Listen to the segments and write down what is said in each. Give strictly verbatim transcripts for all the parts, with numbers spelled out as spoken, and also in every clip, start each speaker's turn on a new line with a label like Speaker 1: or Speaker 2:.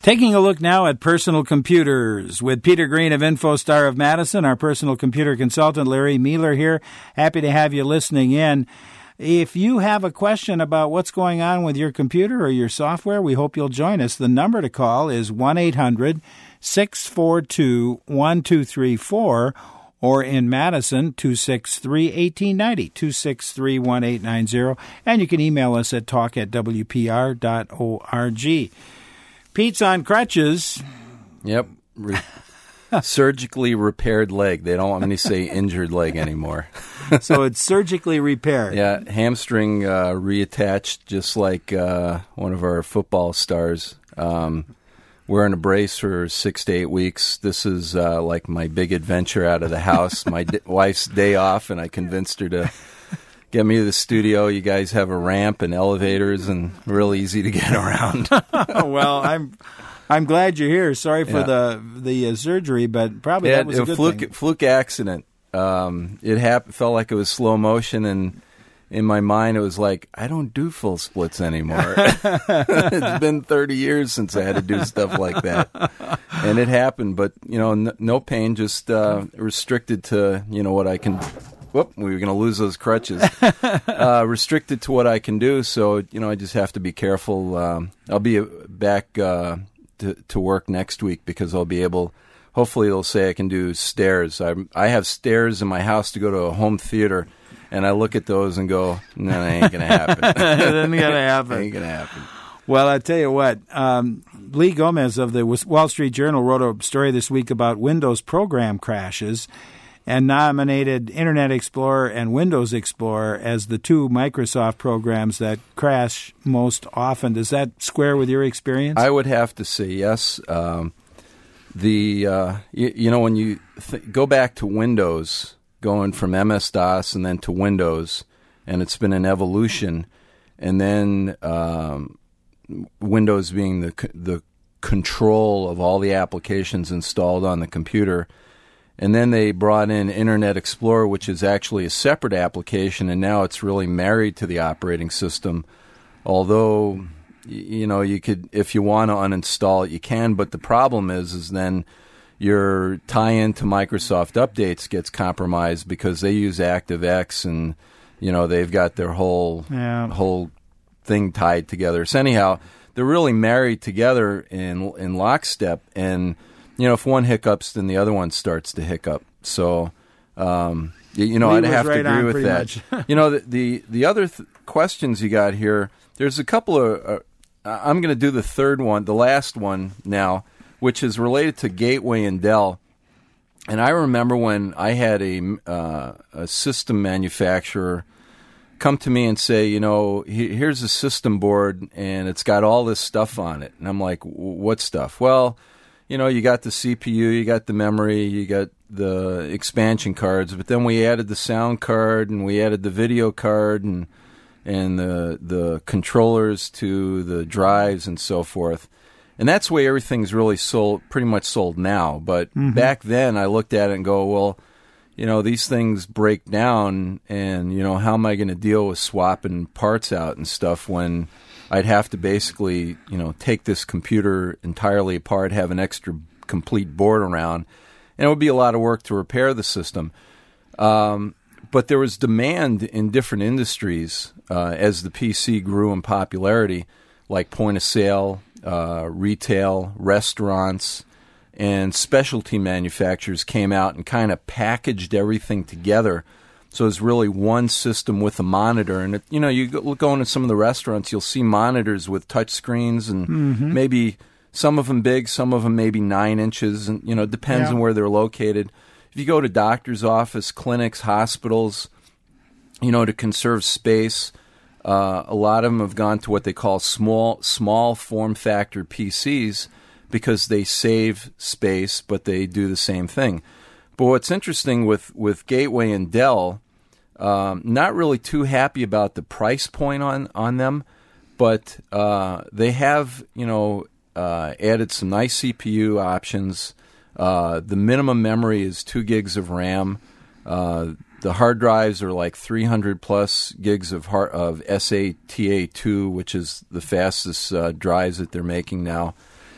Speaker 1: Taking a look now at personal computers with Peter Green of InfoStar of Madison, our personal computer consultant, Larry Mueller here. Happy to have you listening in. If you have a question about what's going on with your computer or your software, we hope you'll join us. The number to call is one eight hundred six four two one two three four, or in Madison, two six three, one eight nine zero, two six three, one eight nine zero. And you can email us at talk at w p r dot org. Pete's on crutches.
Speaker 2: Yep. Re- surgically repaired leg. They don't want me to say injured leg anymore.
Speaker 1: So it's surgically repaired.
Speaker 2: Yeah, hamstring uh, reattached, just like uh, one of our football stars. Um, wearing a brace for six to eight weeks. This is uh, like my big adventure out of the house. My d- wife's day off, and I convinced her to get me to the studio. You guys have a ramp and elevators and real easy to get around.
Speaker 1: Well, I'm I'm glad you're here. Sorry for yeah. the the uh, surgery, but probably
Speaker 2: yeah,
Speaker 1: that was a, a good
Speaker 2: fluke,
Speaker 1: thing.
Speaker 2: Fluke accident. Um, it happened, felt like it was slow motion, and in my mind it was like, I don't do full splits anymore. It's been thirty years since I had to do stuff like that. And it happened, but, you know, n- no pain, just uh, restricted to, you know, what I can... Whoop, we were going to lose those crutches. uh, restricted to what I can do, so, you know, I just have to be careful. Um, I'll be back uh, to, to work next week because I'll be able... Hopefully they'll say I can do stairs. I I have stairs in my house to go to a home theater, and I look at those and go, no, that ain't going to happen.
Speaker 1: That ain't going to happen.
Speaker 2: Ain't going to happen.
Speaker 1: Well, I tell you what, um, Lee Gomez of the Wall Street Journal wrote a story this week about Windows program crashes and nominated Internet Explorer and Windows Explorer as the two Microsoft programs that crash most often. Does that square with your experience?
Speaker 2: I would have to say yes. Um The uh, you, you know when you th- go back to Windows, going from M S DOS and then to Windows, and it's been an evolution, and then um, Windows being the c- the control of all the applications installed on the computer, and then they brought in Internet Explorer, which is actually a separate application, and now it's really married to the operating system, although. You know, you could, if you want to uninstall it, you can. But the problem is, is then your tie-in to Microsoft Updates gets compromised because they use ActiveX, and you know they've got their whole
Speaker 1: yeah.
Speaker 2: whole thing tied together. So anyhow, they're really married together in in lockstep. And you know, if one hiccups, then the other one starts to hiccup. So um, you, you know,
Speaker 1: Lee
Speaker 2: I'd have
Speaker 1: right
Speaker 2: to agree with that. You know, the the, the other th- questions you got here. There's a couple of. Uh, I'm going to do the third one, the last one now, which is related to Gateway and Dell. And I remember when I had a, uh, a system manufacturer come to me and say, you know, here's a system board, and it's got all this stuff on it. And I'm like, what stuff? Well, you know, you got the C P U, you got the memory, you got the expansion cards, but then we added the sound card, and we added the video card, and and the the controllers to the drives and so forth. And that's the way everything's really sold, pretty much sold now. But mm-hmm. back then I looked at it and go, well, you know, these things break down, and, you know, how am I going to deal with swapping parts out and stuff when I'd have to basically, you know, take this computer entirely apart, have an extra complete board around, and it would be a lot of work to repair the system. Um But there was demand in different industries uh, as the P C grew in popularity, like point of sale, uh, retail, restaurants, and specialty manufacturers came out and kind of packaged everything together. So it's really one system with a monitor. And, it, you know, you go, go into some of the restaurants, you'll see monitors with touch screens, and mm-hmm. maybe some of them big, some of them maybe nine inches. And, you know, it depends yeah. on where they're located. If you go to doctor's office, clinics, hospitals, you know, to conserve space, uh, a lot of them have gone to what they call small small form factor P Cs because they save space, but they do the same thing. But what's interesting with, with Gateway and Dell, um, not really too happy about the price point on, on them, but uh, they have, you know, uh, added some nice C P U options. Uh, the minimum memory is two gigs of RAM. Uh, the hard drives are like three hundred plus gigs of hard, of S A T A two, which is the fastest uh, drives that they're making now.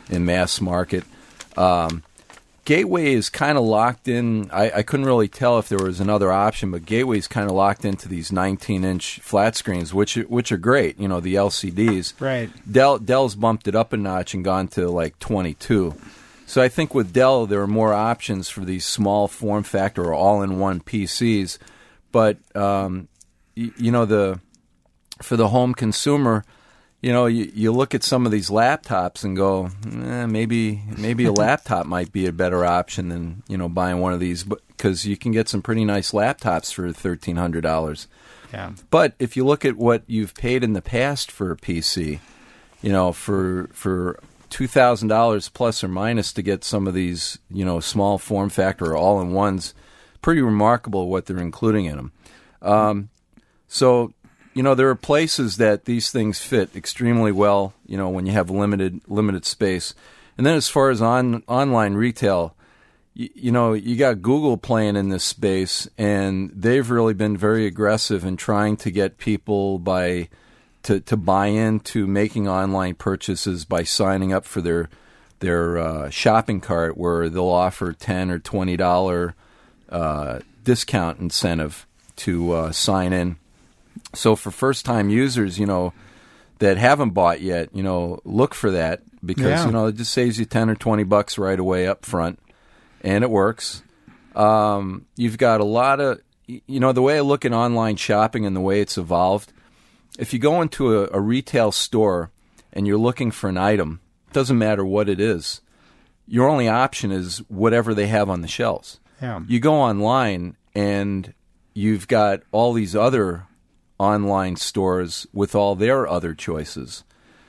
Speaker 2: in mass market. Um, Gateway is kind of locked in. I, I couldn't really tell if there was another option, but Gateway is kind of locked into these nineteen-inch flat screens, which which are great. You know, the L C Ds.
Speaker 1: Right.
Speaker 2: Dell Dell's bumped it up a notch and gone to like twenty-two. So I think with Dell there are more options for these small form factor or all-in-one P Cs. But um, you, you know, the for the home consumer. You know, you, you look at some of these laptops and go, eh, maybe maybe a laptop might be a better option than, you know, buying one of these, because you can get some pretty nice laptops for thirteen hundred dollars.
Speaker 1: Yeah.
Speaker 2: But if you look at what you've paid in the past for a P C, you know, for for two thousand dollars plus or minus to get some of these, you know, small form factor or all-in-ones, pretty remarkable what they're including in them. Um, so... You know, there are places that these things fit extremely well, you know, when you have limited limited space. And then as far as on online retail, you, you know, you got Google playing in this space, and they've really been very aggressive in trying to get people by to, to buy into making online purchases by signing up for their their uh, shopping cart, where they'll offer ten or twenty dollar uh, discount incentive to uh, sign in. So for first-time users, you know, that haven't bought yet, you know, look for that, because,
Speaker 1: yeah.
Speaker 2: you know, it just saves you ten or twenty bucks right away up front, and it works. Um, you've got a lot of, you know, the way I look at online shopping and the way it's evolved, if you go into a, a retail store and you're looking for an item, it doesn't matter what it is, your only option is whatever they have on the shelves.
Speaker 1: Yeah.
Speaker 2: You go online and you've got all these other online stores with all their other choices.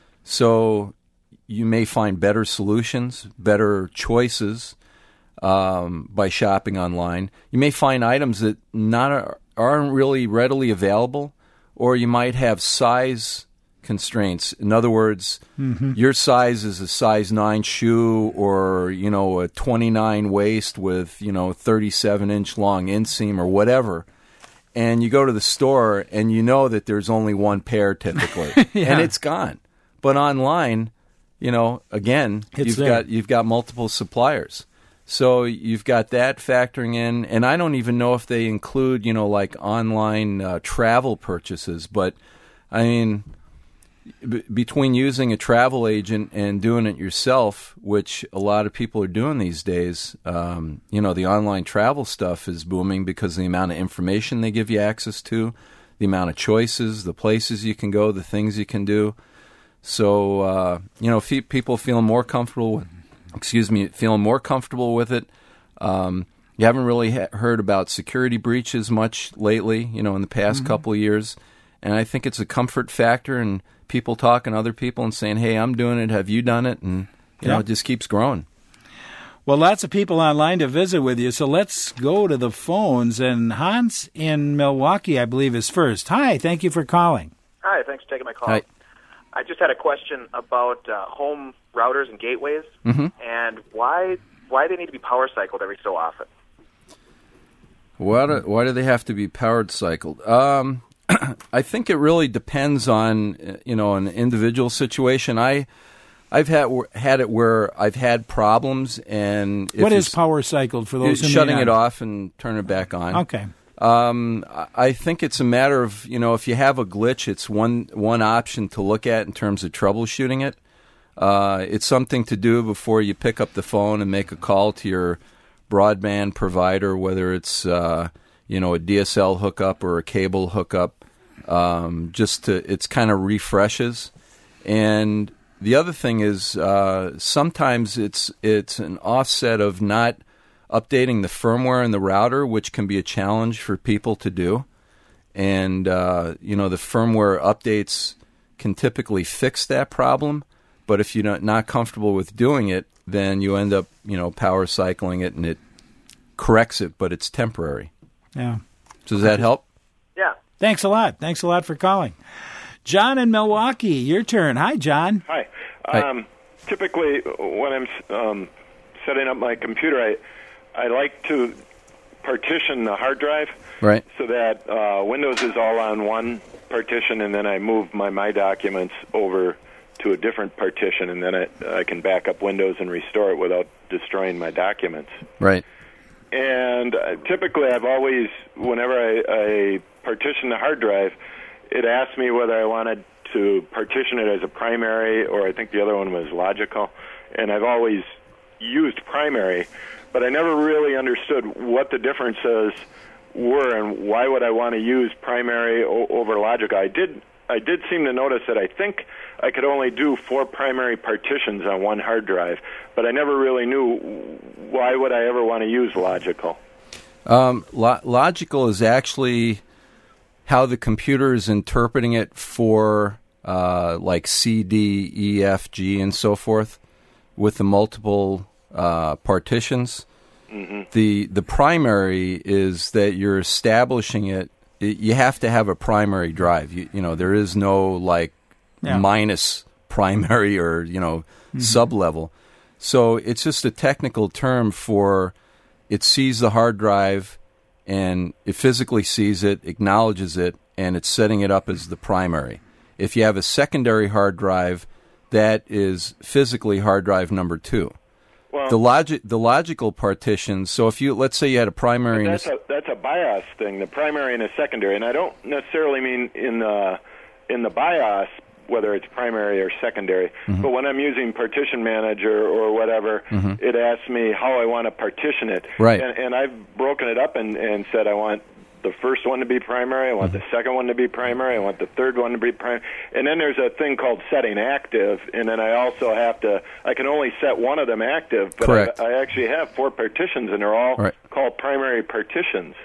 Speaker 2: So you may find better solutions, better choices um, by shopping online. You may find items that not aren't really readily available, or you might have size constraints. In other words, mm-hmm. your size is a size nine shoe, or, you know, a twenty-nine waist with, you know, thirty-seven inch long inseam or whatever. And you go to the store, and you know that there's only one pair typically, yeah. and it's gone. But online, you know, again,
Speaker 1: it's
Speaker 2: you've
Speaker 1: there.
Speaker 2: got you've got multiple suppliers, so you've got that factoring in. And I don't even know if they include, you know, like online uh, travel purchases. But I mean, b- between using a travel agent and doing it yourself, which a lot of people are doing these days, um, you know, the online travel stuff is booming because of the amount of information they give you access to, the amount of choices, the places you can go, the things you can do. So, uh, you know, fe- people feeling more comfortable with, excuse me, feeling more comfortable with it. Um, you haven't really ha- heard about security breaches much lately, you know, in the past mm-hmm. couple of years. And I think it's a comfort factor, and people talking to other people and saying, hey, I'm doing it, have you done it? And, you know, it just keeps growing.
Speaker 1: Well, lots of people online to visit with you, so let's go to the phones. And Hans in Milwaukee, I believe, is first. Hi, thank you for calling.
Speaker 3: Hi, thanks for taking my call.
Speaker 2: Hi.
Speaker 3: I just had a question about uh, home routers and gateways,
Speaker 2: mm-hmm.
Speaker 3: and why why they need to be power cycled every so often.
Speaker 2: Why do, why do they have to be powered cycled? Um, I think it really depends on, you know, an individual situation. I, I've had had it where I've had problems, and if
Speaker 1: what is power cycled for those who
Speaker 2: shutting
Speaker 1: may not?
Speaker 2: it off and turn it back on?
Speaker 1: Okay.
Speaker 2: Um, I think it's a matter of, you know, if you have a glitch, it's one one option to look at in terms of troubleshooting it. Uh, it's something to do before you pick up the phone and make a call to your broadband provider, whether it's uh, you know, a D S L hookup or a cable hookup. Um, just to, it's kind of refreshes. And the other thing is uh, sometimes it's it's an offset of not updating the firmware in the router, which can be a challenge for people to do. And, uh, you know, the firmware updates can typically fix that problem. But if you're not, not comfortable with doing it, then you end up, you know, power cycling it, and it corrects it, but it's temporary.
Speaker 1: Yeah.
Speaker 2: So does that help?
Speaker 3: Yeah.
Speaker 1: Thanks a lot. Thanks a lot for calling. John in Milwaukee, your turn. Hi, John.
Speaker 4: Hi.
Speaker 2: Hi.
Speaker 4: Um, typically, when I'm um, setting up my computer, I I like to partition the hard drive,
Speaker 2: right,
Speaker 4: so that uh, Windows is all on one partition, and then I move my My Documents over to a different partition, and then I, I can back up Windows and restore it without destroying my documents.
Speaker 2: Right.
Speaker 4: And uh, typically, I've always, whenever I, I partition the hard drive, it asks me whether I wanted to partition it as a primary, or I think the other one was logical. And I've always used primary, but I never really understood what the differences were and why would I want to use primary o- over logical. I did I did seem to notice that I think I could only do four primary partitions on one hard drive, but I never really knew why would I ever want to use logical.
Speaker 2: Um, lo- logical is actually how the computer is interpreting it for uh, like C, D, E, F, G, and so forth with the multiple uh, partitions. Mm-hmm. The the primary is that you're establishing it. it. You have to have a primary drive. You, you know, there is no like yeah. minus primary or, you know, mm-hmm. sub-level. So it's just a technical term for it sees the hard drive and it physically sees it, acknowledges it, and it's setting it up as the primary. If you have a secondary hard drive, that is physically hard drive number two. Well, the logic, the logical partitions. So if you, let's say you had a primary,
Speaker 4: that's
Speaker 2: and
Speaker 4: a, that's a BIOS thing, the primary and a secondary, and I don't necessarily mean in the in the BIOS whether it's primary or secondary. Mm-hmm. But when I'm using Partition Manager or whatever, mm-hmm. it asks me how I want to partition it,
Speaker 2: right?
Speaker 4: And, and I've broken it up and, and said I want the first one to be primary, I want mm-hmm. the second one to be primary, I want the third one to be primary. And then there's a thing called setting active, and then I also have to, I can only set one of them active, but
Speaker 2: Correct.
Speaker 4: I, I actually have four partitions, and they're all right. called primary partitions.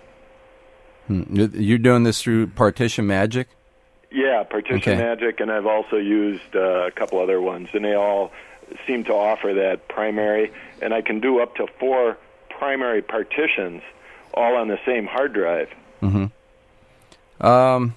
Speaker 2: Hmm. You're doing this through Partition Magic?
Speaker 4: Yeah, Partition
Speaker 2: okay.
Speaker 4: Magic, and I've also used uh, a couple other ones, and they all seem to offer that primary, and I can do up to four primary partitions all on the same hard drive.
Speaker 2: Mm-hmm. Um,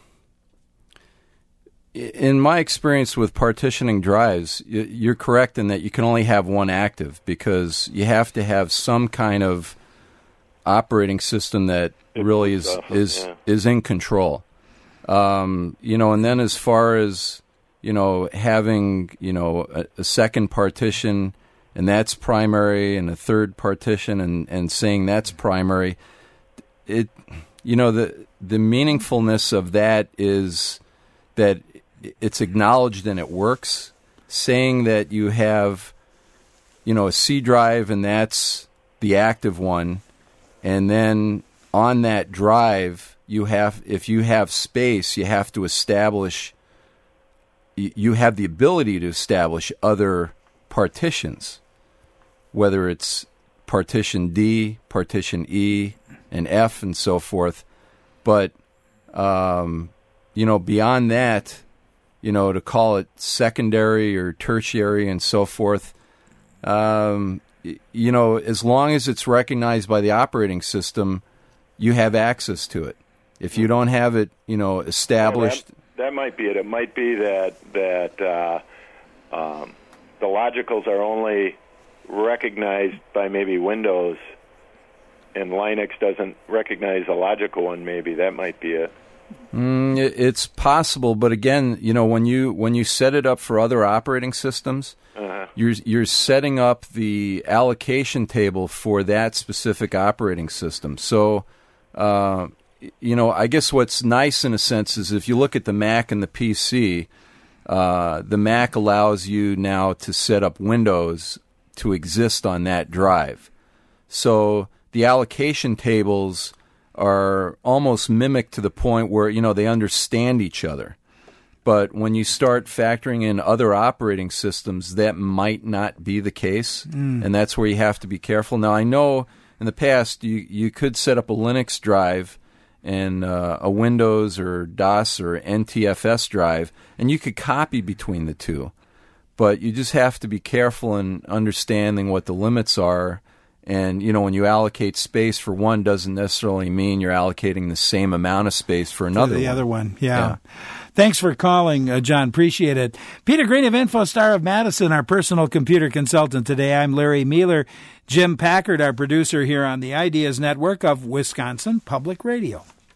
Speaker 2: in my experience with partitioning drives, you're correct in that you can only have one active because you have to have some kind of operating system that it really is stuff, is yeah. is in control. Um, you know, and then as far as you know, having you know a, a second partition and that's primary, and a third partition and and saying that's primary. It, you know, the the meaningfulness of that is that it's acknowledged and it works. Saying that you have, you know, a C drive and that's the active one, and then on that drive you have, if you have space, you have to establish. You have the ability to establish other partitions, whether it's partition D, partition E, and F, and so forth. But, um, you know, beyond that, you know, to call it secondary or tertiary and so forth, um, you know, as long as it's recognized by the operating system, you have access to it. If you don't have it, you know, established...
Speaker 4: Yeah, that, that might be it. It might be that, that uh, um, the logicals are only recognized by maybe Windows, and Linux doesn't recognize a logical one. Maybe that might be it.
Speaker 2: Mm, it it's possible, but again, you know, when you when you set it up for other operating systems, uh-huh. you're you're setting up the allocation table for that specific operating system. So, uh, you know, I guess what's nice in a sense is if you look at the Mac and the P C, uh, the Mac allows you now to set up Windows to exist on that drive. So the allocation tables are almost mimicked to the point where, you know, they understand each other. But when you start factoring in other operating systems, that might not be the case, mm. and that's where you have to be careful. Now, I know in the past you, you could set up a Linux drive and uh, a Windows or DOS or N T F S drive, and you could copy between the two. But you just have to be careful in understanding what the limits are. And, you know, when you allocate space for one doesn't necessarily mean you're allocating the same amount of space for another
Speaker 1: for the
Speaker 2: one.
Speaker 1: other one, yeah.
Speaker 2: yeah.
Speaker 1: Thanks for calling, uh, John. Appreciate it. Peter Green of InfoStar of Madison, our personal computer consultant today. I'm Larry Mealer. Jim Packard, our producer here on the Ideas Network of Wisconsin Public Radio.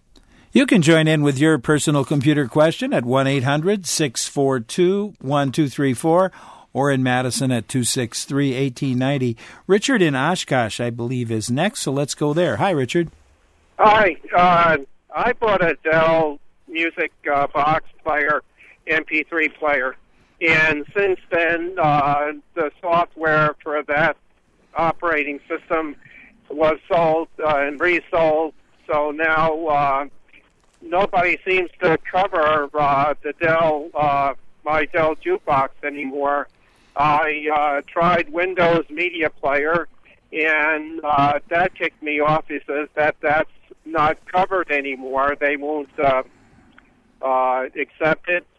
Speaker 1: You can join in with your personal computer question at one eight hundred six four two one two three four or in Madison at two six three one eight nine zero. Richard in Oshkosh, I believe, is next, so let's go there. Hi, Richard.
Speaker 5: Hi. Uh, I bought a Dell Music uh, Box player, M P three player, and since then uh, the software for that operating system was sold uh, and resold, so now uh, nobody seems to cover uh, the Dell, uh, my Dell jukebox anymore. I uh, tried Windows Media Player, and uh, that kicked me off. He says that that's not covered anymore. They won't uh, uh, accept it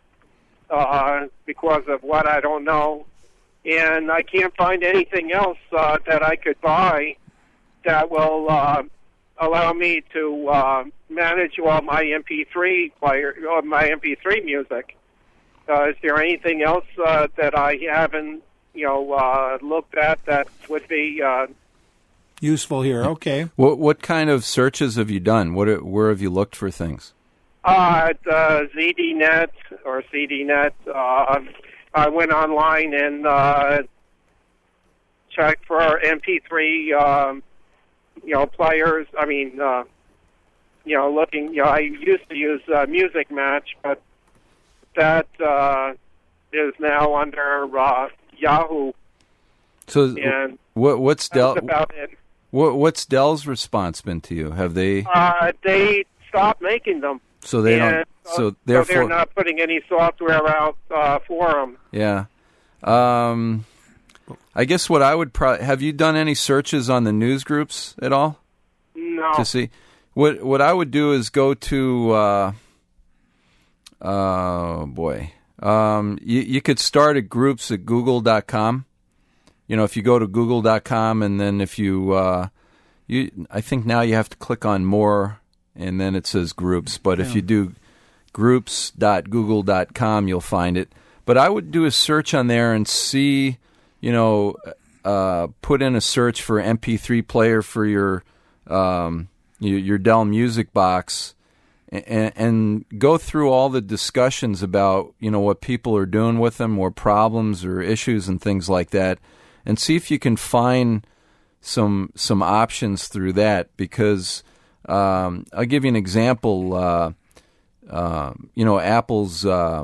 Speaker 5: uh, because of what, I don't know. And I can't find anything else uh, that I could buy that will uh, allow me to uh, manage all my M P three player, or my M P three music. Uh, is there anything else uh, that I haven't, you know, uh, looked at that would be uh,
Speaker 1: useful here? Okay.
Speaker 2: What what kind of searches have you done? What where have you looked for things?
Speaker 5: Uh, at uh, Z D Net or C D Net. Uh, I went online and uh, checked for M P three, um, you know, players. I mean, uh, you know, looking. You know, I used to use uh, Music Match, but that uh, is now under uh, Yahoo.
Speaker 2: So,
Speaker 5: and
Speaker 2: what what's Dell?
Speaker 5: That's about it.
Speaker 2: What what's Dell's response been to you? Have they?
Speaker 5: Uh, they stopped making them.
Speaker 2: So they
Speaker 5: and,
Speaker 2: don't. So
Speaker 5: uh,
Speaker 2: therefore,
Speaker 5: so they're not putting any software out uh, for them.
Speaker 2: Yeah. Um, I guess what I would probably have you done any searches on the news groups at all?
Speaker 5: No.
Speaker 2: To see what what I would do is go to. Uh, oh boy, um, you you could start at groups at google dot com. You know, if you go to google dot com and then if you uh, you, I think now you have to click on more and then it says groups. But yeah. If you do groups dot google dot com, you'll find it. But I would do a search on there and see, you know, uh, put in a search for M P three player for your um, your, your Dell Music Box, and, and go through all the discussions about, you know, what people are doing with them, or problems or issues and things like that, and see if you can find some some options through that. Because um, I'll give you an example. Uh, uh, you know, Apple's. Uh,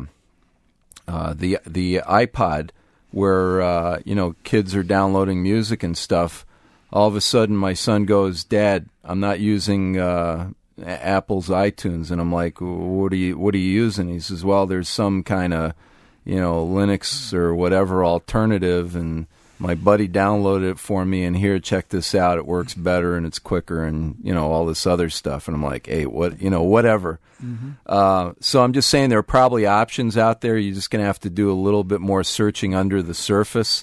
Speaker 2: Uh, the the iPod, where uh, you know kids are downloading music and stuff. All of a sudden, my son goes, "Dad, I'm not using uh, Apple's iTunes," and I'm like, "What are you What are you using?" He says, "Well, there's some kind of you know Linux or whatever alternative, and my buddy downloaded it for me, and here, check this out. It works better and it's quicker, and you know all this other stuff." And I'm like, "Hey, what you know, whatever." Mm-hmm. Uh, so I'm just saying there are probably options out there. You're just going to have to do a little bit more searching under the surface.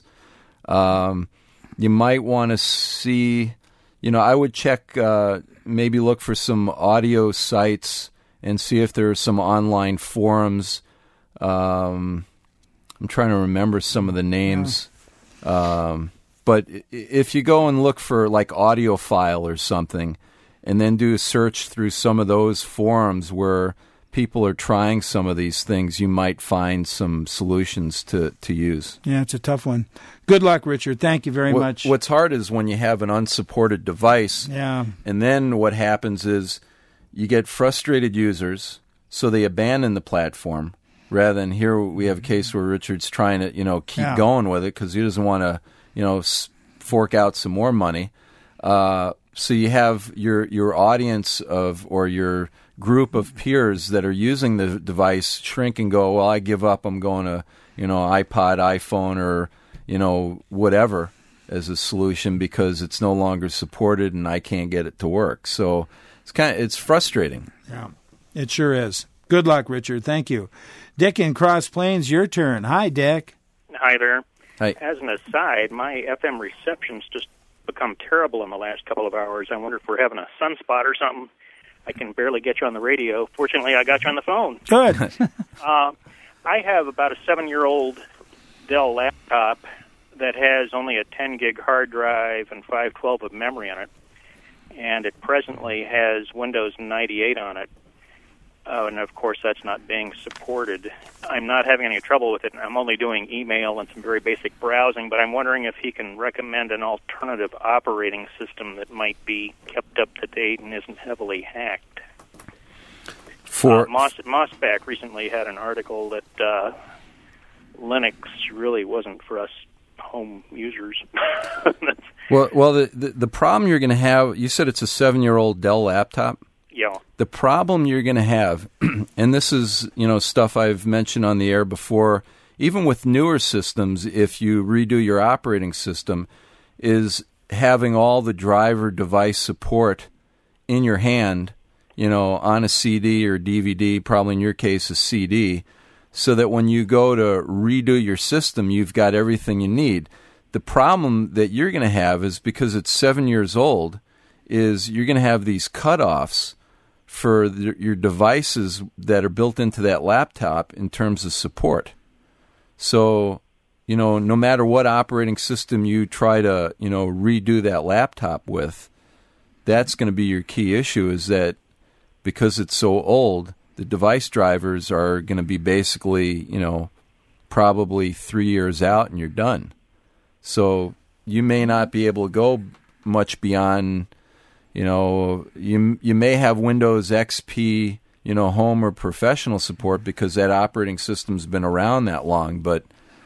Speaker 2: Um, you might want to see, you know, I would check, uh, maybe look for some audio sites and see if there are some online forums. Um, I'm trying to remember some of the names. Yeah. Um, but if you go and look for like AudioFile or something, and then do a search through some of those forums where people are trying some of these things, you might find some solutions to, to use.
Speaker 1: Yeah, it's a tough one. Good luck, Richard. Thank you very
Speaker 2: what,
Speaker 1: much.
Speaker 2: What's hard is when you have an unsupported device,
Speaker 1: yeah.
Speaker 2: and then what happens is you get frustrated users, so they abandon the platform, rather than here we have a case where Richard's trying to, you know, keep
Speaker 1: yeah.
Speaker 2: going with it because he doesn't want to, you know, fork out some more money. Uh, so you have your your audience of or your group of peers that are using the device shrink and go, well, I give up. I'm going to, you know, iPod, iPhone, or, you know, whatever as a solution because it's no longer supported and I can't get it to work. So it's kind of it's frustrating.
Speaker 1: Yeah, it sure is. Good luck, Richard. Thank you. Dick in Cross Plains, your turn. Hi, Dick.
Speaker 6: Hi there.
Speaker 2: Hi.
Speaker 6: As an aside, my F M reception's just become terrible in the last couple of hours. I wonder if we're having a sunspot or something. I can barely get you on the radio. Fortunately, I got you on the phone.
Speaker 1: Good.
Speaker 6: uh, I have about a seven-year-old Dell laptop that has only a ten gig hard drive and five twelve of memory on it, and it presently has Windows ninety-eight on it. Oh, and of course that's not being supported. I'm not having any trouble with it. I'm only doing email and some very basic browsing, but I'm wondering if he can recommend an alternative operating system that might be kept up to date and isn't heavily hacked.
Speaker 2: For
Speaker 6: uh, Moss, Mossback recently had an article that uh, Linux really wasn't for us home users.
Speaker 2: well, well, the, the the problem you're going to have, you said it's a seven-year-old Dell laptop.
Speaker 6: Yeah.
Speaker 2: The problem you're going to have, and this is, you know, stuff I've mentioned on the air before, even with newer systems, if you redo your operating system, is having all the driver device support in your hand, you know, on a C D or D V D, probably in your case a C D, so that when you go to redo your system, you've got everything you need. The problem that you're going to have is because it's seven years old, is you're going to have these cutoffs for the, your devices that are built into that laptop in terms of support. So, you know, no matter what operating system you try to, you know, redo that laptop with, that's going to be your key issue, is that because it's so old, the device drivers are going to be basically, you know, probably three years out and you're done. So you may not be able to go much beyond, you know, you you may have Windows X P, you know, home or professional support because that operating system's been around that long. But,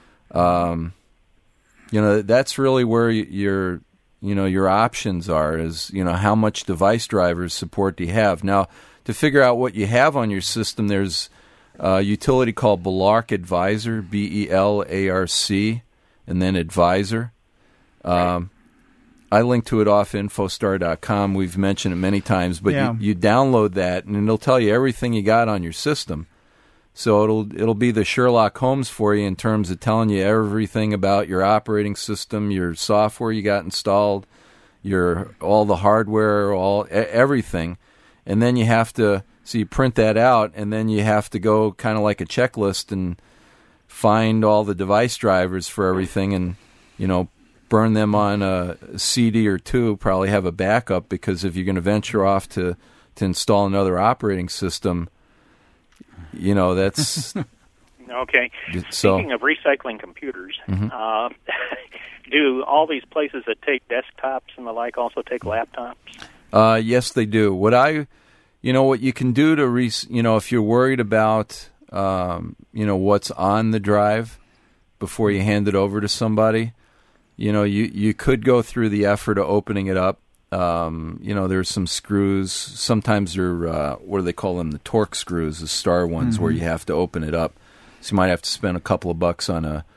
Speaker 2: um, you know, that's really where your, you know, your options are, is, you know, how much device drivers support do you have. Now, to figure out what you have on your system, there's a utility called Belarc Advisor, B E L A R C, and then Advisor. Um, I link to it off infostar dot com. We've mentioned it many times, but
Speaker 1: Yeah.
Speaker 2: you, you download that, and it'll tell you everything you got on your system. So it'll it'll be the Sherlock Holmes for you in terms of telling you everything about your operating system, your software you got installed, your all the hardware, all everything. And then you have to, so you print that out, and then you have to go kind of like a checklist and find all the device drivers for everything, and, you know, burn them on a C D or two, probably have a backup, because if you're going to venture off to, to install another operating system, you know, that's...
Speaker 6: Okay.
Speaker 2: So,
Speaker 6: Speaking of recycling computers,
Speaker 2: mm-hmm.
Speaker 6: uh, do all these places that take desktops and the like also take laptops?
Speaker 2: Uh, yes, they do. What I, you know, what you can do to, re- you know, if you're worried about, um, you know, what's on the drive before you hand it over to somebody, you know, you, you could go through the effort of opening it up. Um, you know, there's some screws. Sometimes they're, uh, what do they call them? The torque screws, the star ones, mm-hmm. where you have to open it up. So you might have to spend a couple of bucks on a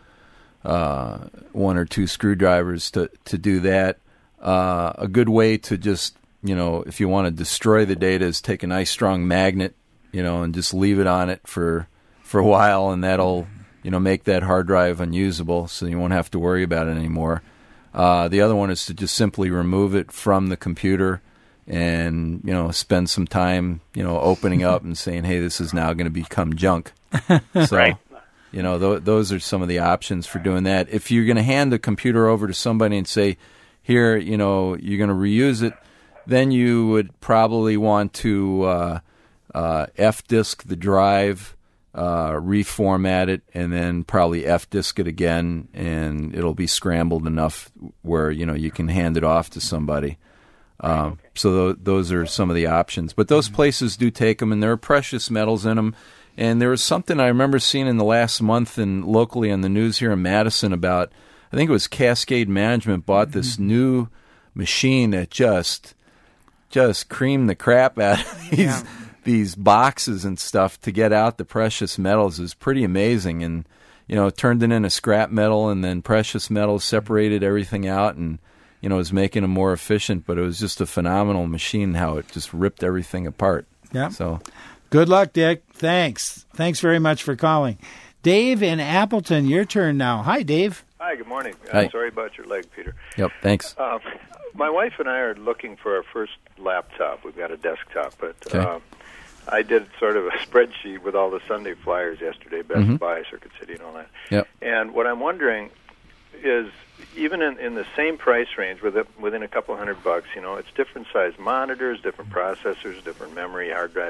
Speaker 2: uh, one or two screwdrivers to, to do that. Uh, a good way to just, you know, if you want to destroy the data, is take a nice strong magnet, you know, and just leave it on it for for a while, and that'll, you know, make that hard drive unusable, so you won't have to worry about it anymore. Uh, the other one is to just simply remove it from the computer and, you know, spend some time, you know, opening up and saying, hey, this is now going to become junk. So,
Speaker 6: right.
Speaker 2: you know, th- those are some of the options for doing that. If you're going to hand the computer over to somebody and say, here, you know, you're going to reuse it, then you would probably want to uh, uh, F-disk the drive, uh, reformat it, and then probably F-disk it again, and it'll be scrambled enough where, you know, you can hand it off to somebody. Um, okay. So th- those are some of the options. But those places do take them, and there are precious metals in them. And there was something I remember seeing in the last month and locally on the news here in Madison about, I think it was Cascade Management bought this mm-hmm. new machine that just just creamed the crap out of these, yeah. these boxes and stuff to get out the precious metals. Is pretty amazing. And, you know, it turned it into scrap metal, and then precious metals separated everything out, and, you know, was making them more efficient. But it was just a phenomenal machine, how it just ripped everything apart.
Speaker 1: Yeah.
Speaker 2: So,
Speaker 1: good luck, Dick. Thanks. Thanks very much for calling. Dave in Appleton, your turn now. Hi, Dave.
Speaker 7: Hi, good morning.
Speaker 2: Hi.
Speaker 7: I'm sorry about your leg, Peter.
Speaker 2: Yep, thanks.
Speaker 7: Uh, my wife and I are looking for our first laptop. We've got a desktop, but
Speaker 2: okay.
Speaker 7: uh, I did sort of a spreadsheet with all the Sunday flyers yesterday, Best
Speaker 2: mm-hmm.
Speaker 7: Buy, Circuit City, and all that.
Speaker 2: Yep.
Speaker 7: And what I'm wondering is, even in, in the same price range, with it, within a couple hundred bucks, you know, it's different size monitors, different processors, different memory, hard drive.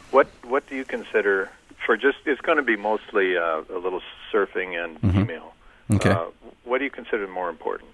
Speaker 7: what what do you consider for just? It's going to be mostly uh, a little surfing and
Speaker 2: mm-hmm.
Speaker 7: email.
Speaker 2: Okay.
Speaker 7: Uh, what do you consider more important?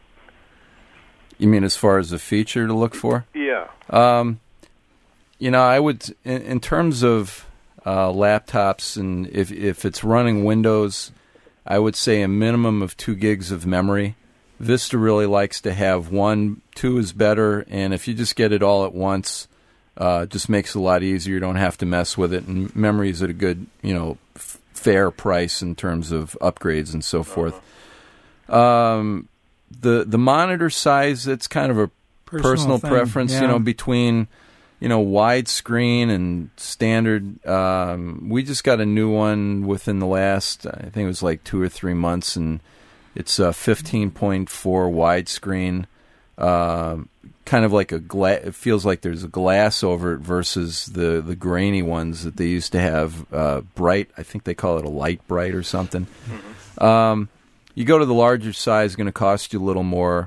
Speaker 2: You mean as far as a feature to look for?
Speaker 7: Yeah.
Speaker 2: Um, you know, I would in, in terms of uh, laptops, and if if it's running Windows, I would say a minimum of two gigs of memory. Vista really likes to have one, two is better, and if you just get it all at once, uh, it just makes it a lot easier. You don't have to mess with it, and memory is at a good, you know, f- fair price in terms of upgrades and so forth. Uh-huh. Um, the the monitor size, it's kind of a personal, personal preference, yeah. you know, between, you know, widescreen and standard. Um, we just got a new one within the last, I think it was like two or three months, and it's a fifteen point four widescreen, uh, kind of like a gla- it feels like there's a glass over it versus the, the grainy ones that they used to have, uh, bright. I think they call it a light bright or something. Mm-hmm. Um, you go to the larger size, it's going to cost you a little more.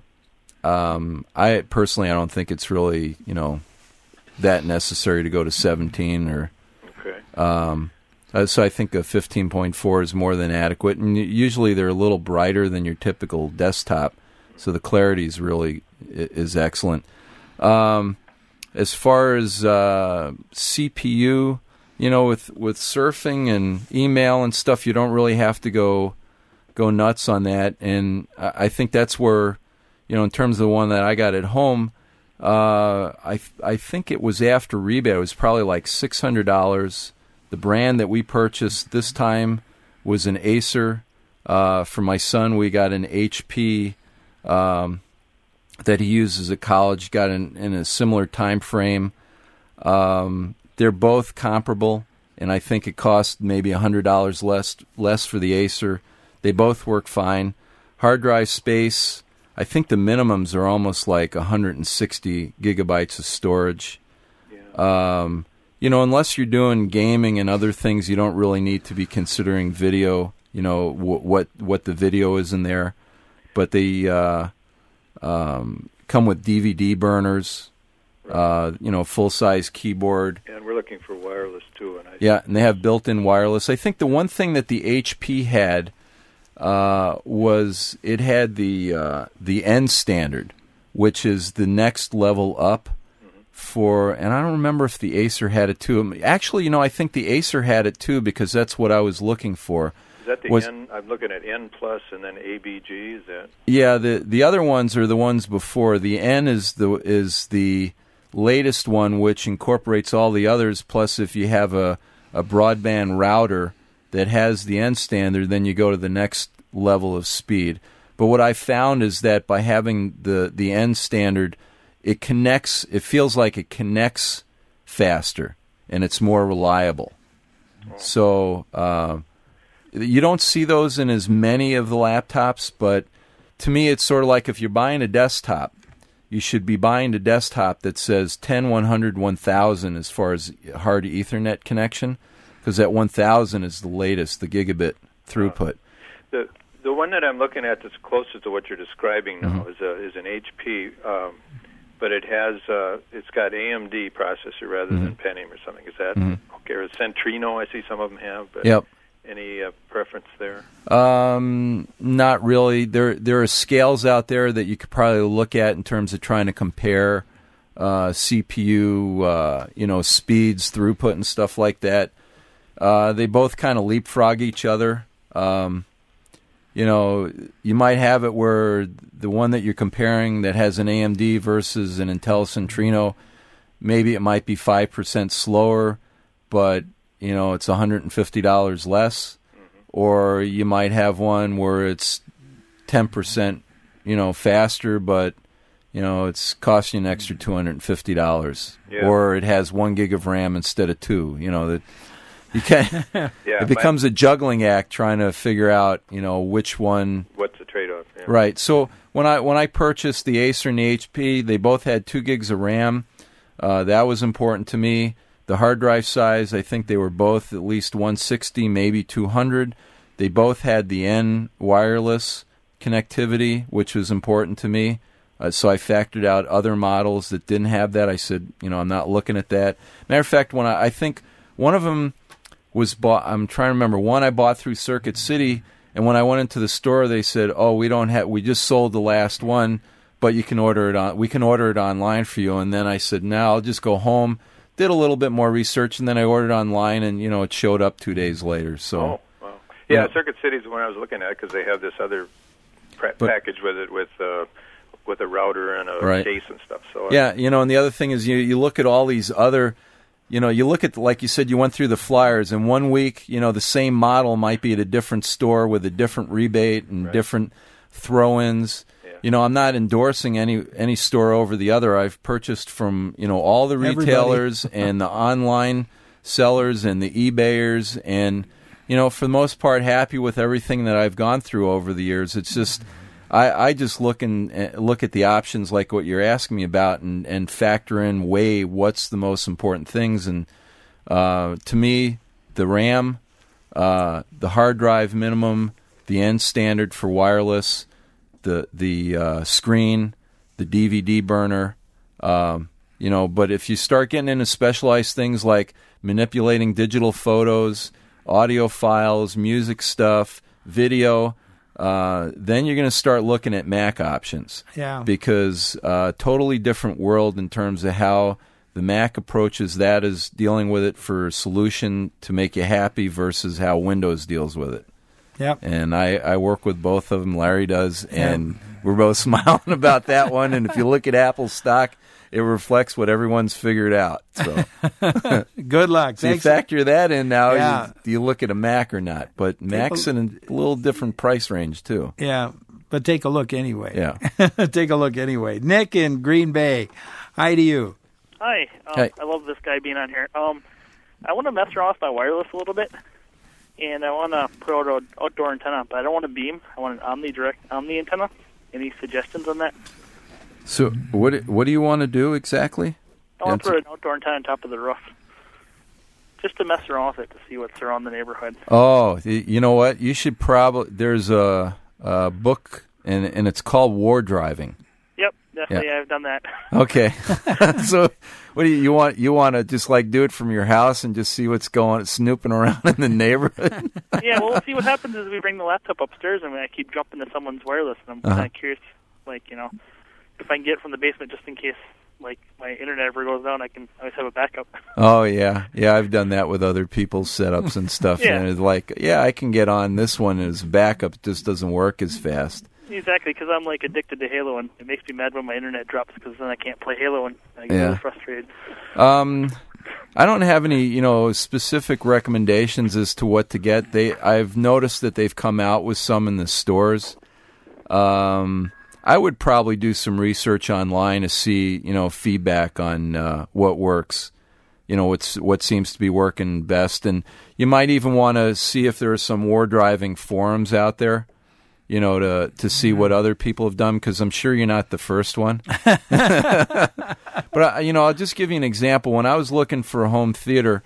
Speaker 2: Um, I personally, I don't think it's really, you know, that necessary to go to seventeen or.
Speaker 7: Okay.
Speaker 2: Um, Uh, so I think a fifteen point four is more than adequate, and usually they're a little brighter than your typical desktop, so the clarity is really is excellent. Um, as far as uh, C P U, you know, with, with surfing and email and stuff, you don't really have to go go nuts on that, and I think that's where, you know, in terms of the one that I got at home, uh, I I think it was after rebate, it was probably like six hundred dollars. The brand that we purchased this time was an Acer. Uh, for my son, we got an H P um, that he uses at college, got in, in a similar time frame. Um, they're both comparable, and I think it cost maybe one hundred dollars less, less for the Acer. They both work fine. Hard drive space, I think the minimums are almost like one hundred sixty gigabytes of storage. Yeah. Um You know, unless you're doing gaming and other things, you don't really need to be considering video, you know, w- what what the video is in there. But they uh, um, come with D V D burners, right. uh, you know, full-size keyboard.
Speaker 7: And we're looking for wireless, too. And I
Speaker 2: yeah, and they have built-in wireless. I think the one thing that the H P had uh, was it had the uh, the N standard, which is the next level up. For and I don't remember if the Acer had it too. Actually, you know, I think the Acer had it too because that's what I was looking for.
Speaker 7: Is that the
Speaker 2: was,
Speaker 7: N? I'm looking at N plus and then A B G. Is that?
Speaker 2: Yeah, the the other ones are the ones before. The N is the is the latest one, which incorporates all the others. Plus, if you have a a broadband router that has the N standard, then you go to the next level of speed. But what I found is that by having the the N standard, it connects, it feels like it connects faster, and it's more reliable. So uh, you don't see those in as many of the laptops, but to me it's sort of like if you're buying a desktop, you should be buying a desktop that says ten, one hundred, one thousand as far as hard Ethernet connection, because that one thousand is the latest, the gigabit throughput.
Speaker 7: Uh, the the one that I'm looking at that's closest to what you're describing now
Speaker 2: Mm-hmm.
Speaker 7: is a, is an H P. Um, But it has, uh, it's got A M D processor rather
Speaker 2: mm-hmm.
Speaker 7: than Pentium or something. Is that
Speaker 2: mm-hmm.
Speaker 7: okay? Or Centrino, I see some of them have. But
Speaker 2: yep.
Speaker 7: Any uh, preference there?
Speaker 2: Um, not really. There, there are scales out there that you could probably look at in terms of trying to compare uh, C P U, uh, you know, speeds, throughput, and stuff like that. Uh, they both kind of leapfrog each other. Um, You know, you might have it where the one that you're comparing that has an A M D versus an Intel Centrino, maybe it might be five percent slower, but, you know, it's one hundred fifty dollars less. Mm-hmm. Or you might have one where it's ten percent, you know, faster, but, you know, it's costing you an extra two hundred fifty dollars. Yeah. Or it has one gig of RAM instead of two, you know, that... You can't,
Speaker 7: yeah,
Speaker 2: it becomes a juggling act trying to figure out, you know, which one.
Speaker 7: What's the trade-off? Yeah.
Speaker 2: Right. So when I when I purchased the Acer and the H P, they both had two gigs of RAM. Uh, that was important to me. The hard drive size, I think they were both at least one sixty, maybe two hundred. They both had the N wireless connectivity, which was important to me. Uh, so I factored out other models that didn't have that. I said, you know, I'm not looking at that. Matter of fact, when I, I think. one of them was bought. I'm trying to remember. One I bought through Circuit City, and when I went into the store, they said, "Oh, we don't have. We just sold the last one, but you can order it on. We can order it online for you." And then I said, "No, I'll just go home." Did a little bit more research, and then I ordered online, and you know, it showed up two days later. So,
Speaker 7: oh, wow. yeah, yeah, Circuit City's the one I was looking at because they have this other pra- but, package with it with. Uh, with a router and a
Speaker 2: right.
Speaker 7: case and stuff. So
Speaker 2: yeah, you know, and the other thing is you you look at all these other, you know, you look at, like you said, you went through the flyers, and one week, you know, the same model might be at a different store with a different rebate and
Speaker 7: right.
Speaker 2: different throw-ins. Yeah. You know, I'm not endorsing any any store over the other. I've purchased from, you know, all the retailers and the online sellers and the eBayers, and, you know, for the most part, happy with everything that I've gone through over the years. It's just... I, I just look and uh, look at the options like what you're asking me about, and, and factor in, weigh what's the most important things. And uh, to me, the RAM, uh, the hard drive minimum, the end standard for wireless, the the uh, screen, the D V D burner. Um, you know, but if you start getting into specialized things like manipulating digital photos, audio files, music stuff, video. Uh, then you're going to start looking at Mac options.
Speaker 1: Yeah.
Speaker 2: Because uh, totally different world in terms of how the Mac approaches that is dealing with it for a solution to make you happy versus how Windows deals with it.
Speaker 1: Yep.
Speaker 2: And I, I work with both of them. Larry does, and yep. we're both smiling about that one. And if you look at Apple stock, it reflects what everyone's figured out. So
Speaker 1: good luck.
Speaker 2: So you factor that in now.
Speaker 1: Yeah.
Speaker 2: You, do you look at a Mac or not? But Mac's in a little different price range too.
Speaker 1: Yeah, but take a look anyway.
Speaker 2: Yeah,
Speaker 1: take a look anyway. Nick in Green Bay. Hi to you.
Speaker 8: Hi. Um,
Speaker 2: Hi.
Speaker 8: I love this guy being on here. Um, I want to mess around with my wireless a little bit, and I want to put out an outdoor antenna, but I don't want a beam. I want an omnidirect Omni antenna. Any suggestions on that?
Speaker 2: So what what do you want to do exactly?
Speaker 8: I want to put an outdoor antenna on top of the roof, just to mess around with it to see what's around the neighborhood.
Speaker 2: Oh, you know what? You should probably. There's a, a book, and and it's called War Driving.
Speaker 8: Yep, definitely.
Speaker 2: Yeah.
Speaker 8: I've done that.
Speaker 2: Okay. So what do you, you want? You want to just like do it from your house and just see what's going, snooping around in the neighborhood?
Speaker 8: Yeah. Well, we'll see what happens as we bring the laptop upstairs, and I keep jumping to someone's wireless, and I'm uh-huh. kind of curious, like you know. If I can get it from the basement just in case, like, my internet ever goes down, I can always have a backup.
Speaker 2: Oh, yeah. Yeah, I've done that with other people's setups and stuff.
Speaker 8: Yeah.
Speaker 2: And it's like, yeah, I can get on this one as backup. It just doesn't work as fast.
Speaker 8: Exactly, because I'm, like, addicted to Halo, and it makes me mad when my internet drops because then I can't play Halo, and I get
Speaker 2: yeah.
Speaker 8: really frustrated.
Speaker 2: Um, I don't have any, you know, specific recommendations as to what to get. They, I've noticed that they've come out with some in the stores. Um... I would probably do some research online to see, you know, feedback on uh, what works, you know, what's what seems to be working best, and you might even want to see if there are some war driving forums out there, you know, to to see what other people have done, because I'm sure you're not the first one. But I, you know, I'll just give you an example. When I was looking for a home theater,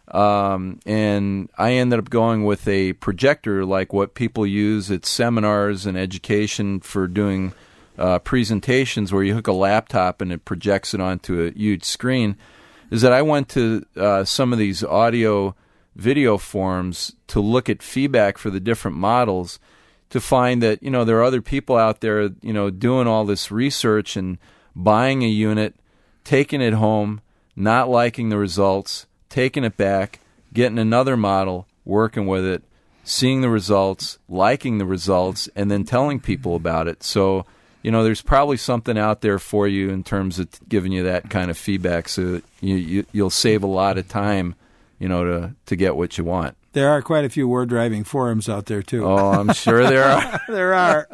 Speaker 2: um, and I ended up going with a projector like what people use at seminars and education for doing. Uh, presentations where you hook a laptop and it projects it onto a huge screen, is that I went to uh, some of these audio video forums to look at feedback for the different models to find that, you know, there are other people out there, you know, doing all this research and buying a unit, taking it home, not liking the results, taking it back, getting another model, working with it, seeing the results, liking the results, and then telling people about it. So, you know, there's probably something out there for you in terms of giving you that kind of feedback, so that you, you, you'll save a lot of time, you know, to, to get what you want.
Speaker 1: There are quite a few war driving forums out there, too.
Speaker 2: Oh, I'm sure there are.
Speaker 1: There are.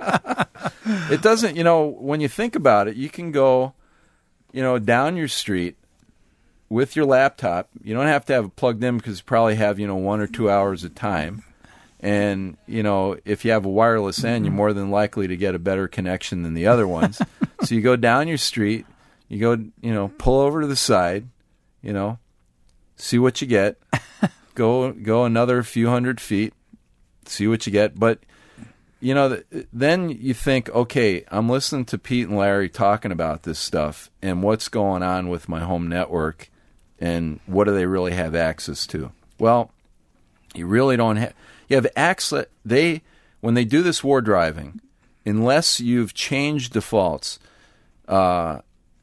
Speaker 2: It doesn't, you know, when you think about it, you can go, you know, down your street with your laptop. You don't have to have it plugged in because you probably have, you know, one or two hours of time. And, you know, if you have a wireless end, you're more than likely to get a better connection than the other ones. So you go down your street, you go, you know, pull over to the side, you know, see what you get. Go go another few hundred feet, see what you get. But, you know, then you think, okay, I'm listening to Pete and Larry talking about this stuff and what's going on with my home network. and what do they really have access to? Well, you really don't have. You have access. They when they do this war driving, unless you've changed defaults, uh,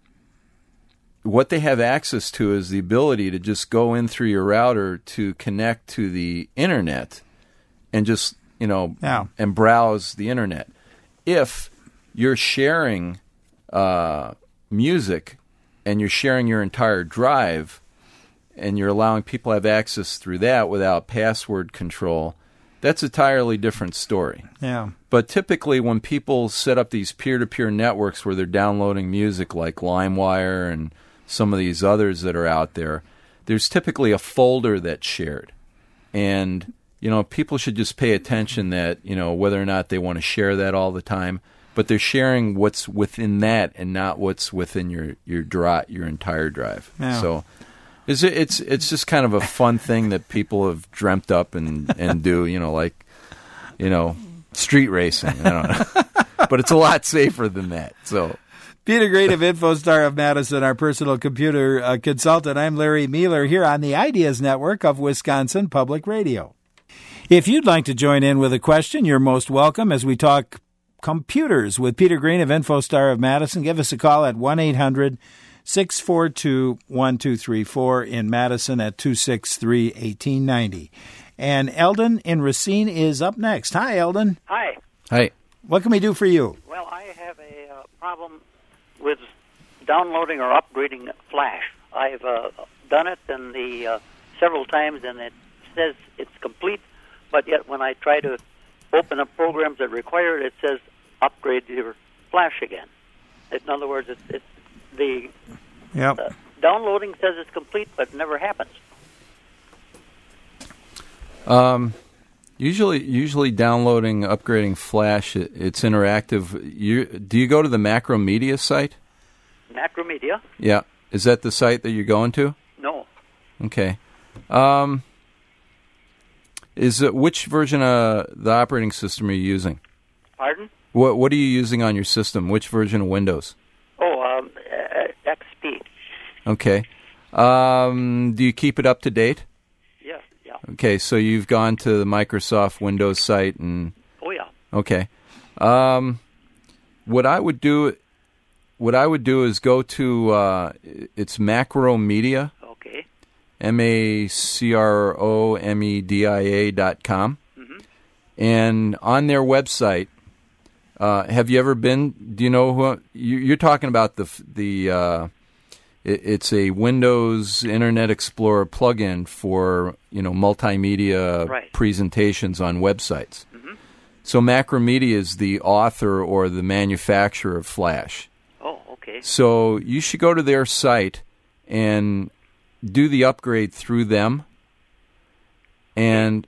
Speaker 2: what they have access to is the ability to just go in through your router to connect to the internet, and just you know
Speaker 1: yeah.
Speaker 2: and browse the internet. If you're sharing uh, music and you're sharing your entire drive, and you're allowing people to have access through that without password control, that's an entirely different story.
Speaker 1: Yeah.
Speaker 2: But typically when people set up these peer-to-peer networks where they're downloading music like LimeWire and some of these others that are out there, there's typically a folder that's shared. And, you know, people should just pay attention that, you know, whether or not they want to share that all the time, but they're sharing what's within that and not what's within your, your, dri- your entire drive.
Speaker 1: Yeah.
Speaker 2: So It's it's it's just kind of a fun thing that people have dreamt up and, and do, you know, like, you know, street racing. I don't know. But it's a lot safer than that. So,
Speaker 1: Peter Green of InfoStar of Madison, our personal computer uh, consultant. I'm Larry Mealer here on the Ideas Network of Wisconsin Public Radio. If you'd like to join in with a question, you're most welcome as we talk computers with Peter Green of InfoStar of Madison. Give us a call at one eight hundred six four two, one two three four, in Madison at two six three, one eight nine zero. And Eldon in Racine is up next. Hi, Eldon.
Speaker 9: Hi.
Speaker 2: Hi.
Speaker 1: What can we do for you?
Speaker 9: Well, I have a uh, problem with downloading or upgrading Flash. I've uh, done it in the uh, several times, and it says it's complete, but yet when I try to open up programs that require it, it says upgrade your Flash again. In other words, it's, it's the
Speaker 1: yep.
Speaker 9: uh, downloading says it's complete, but it never happens.
Speaker 2: Um, usually, usually downloading, upgrading Flash, it, it's interactive. You, do you go to the Macromedia site?
Speaker 9: Macromedia?
Speaker 2: Yeah. Is that the site that you're going to?
Speaker 9: No.
Speaker 2: Okay. Um, is it, which version of the operating system are you using?
Speaker 9: Pardon?
Speaker 2: What What are you using on your system? Which version of Windows?
Speaker 9: Oh, um, uh, X P.
Speaker 2: Okay. Um, do you keep it up to date?
Speaker 9: Yes, yeah.
Speaker 2: Okay, so you've gone to the Microsoft Windows site and...
Speaker 9: Oh, yeah.
Speaker 2: Okay. Um, what I would do... What I would do is go to, uh, it's Macromedia,
Speaker 9: okay,
Speaker 2: M A C R O M E D I A dot com,
Speaker 9: mm-hmm.
Speaker 2: and on their website, uh, have you ever been, do you know who, you, you're talking about the, the uh, it, it's a Windows Internet Explorer plugin for, you know, multimedia
Speaker 9: right.
Speaker 2: presentations on websites.
Speaker 9: Mm-hmm.
Speaker 2: So Macromedia is the author or the manufacturer of Flash. So you should go to their site and do the upgrade through them. And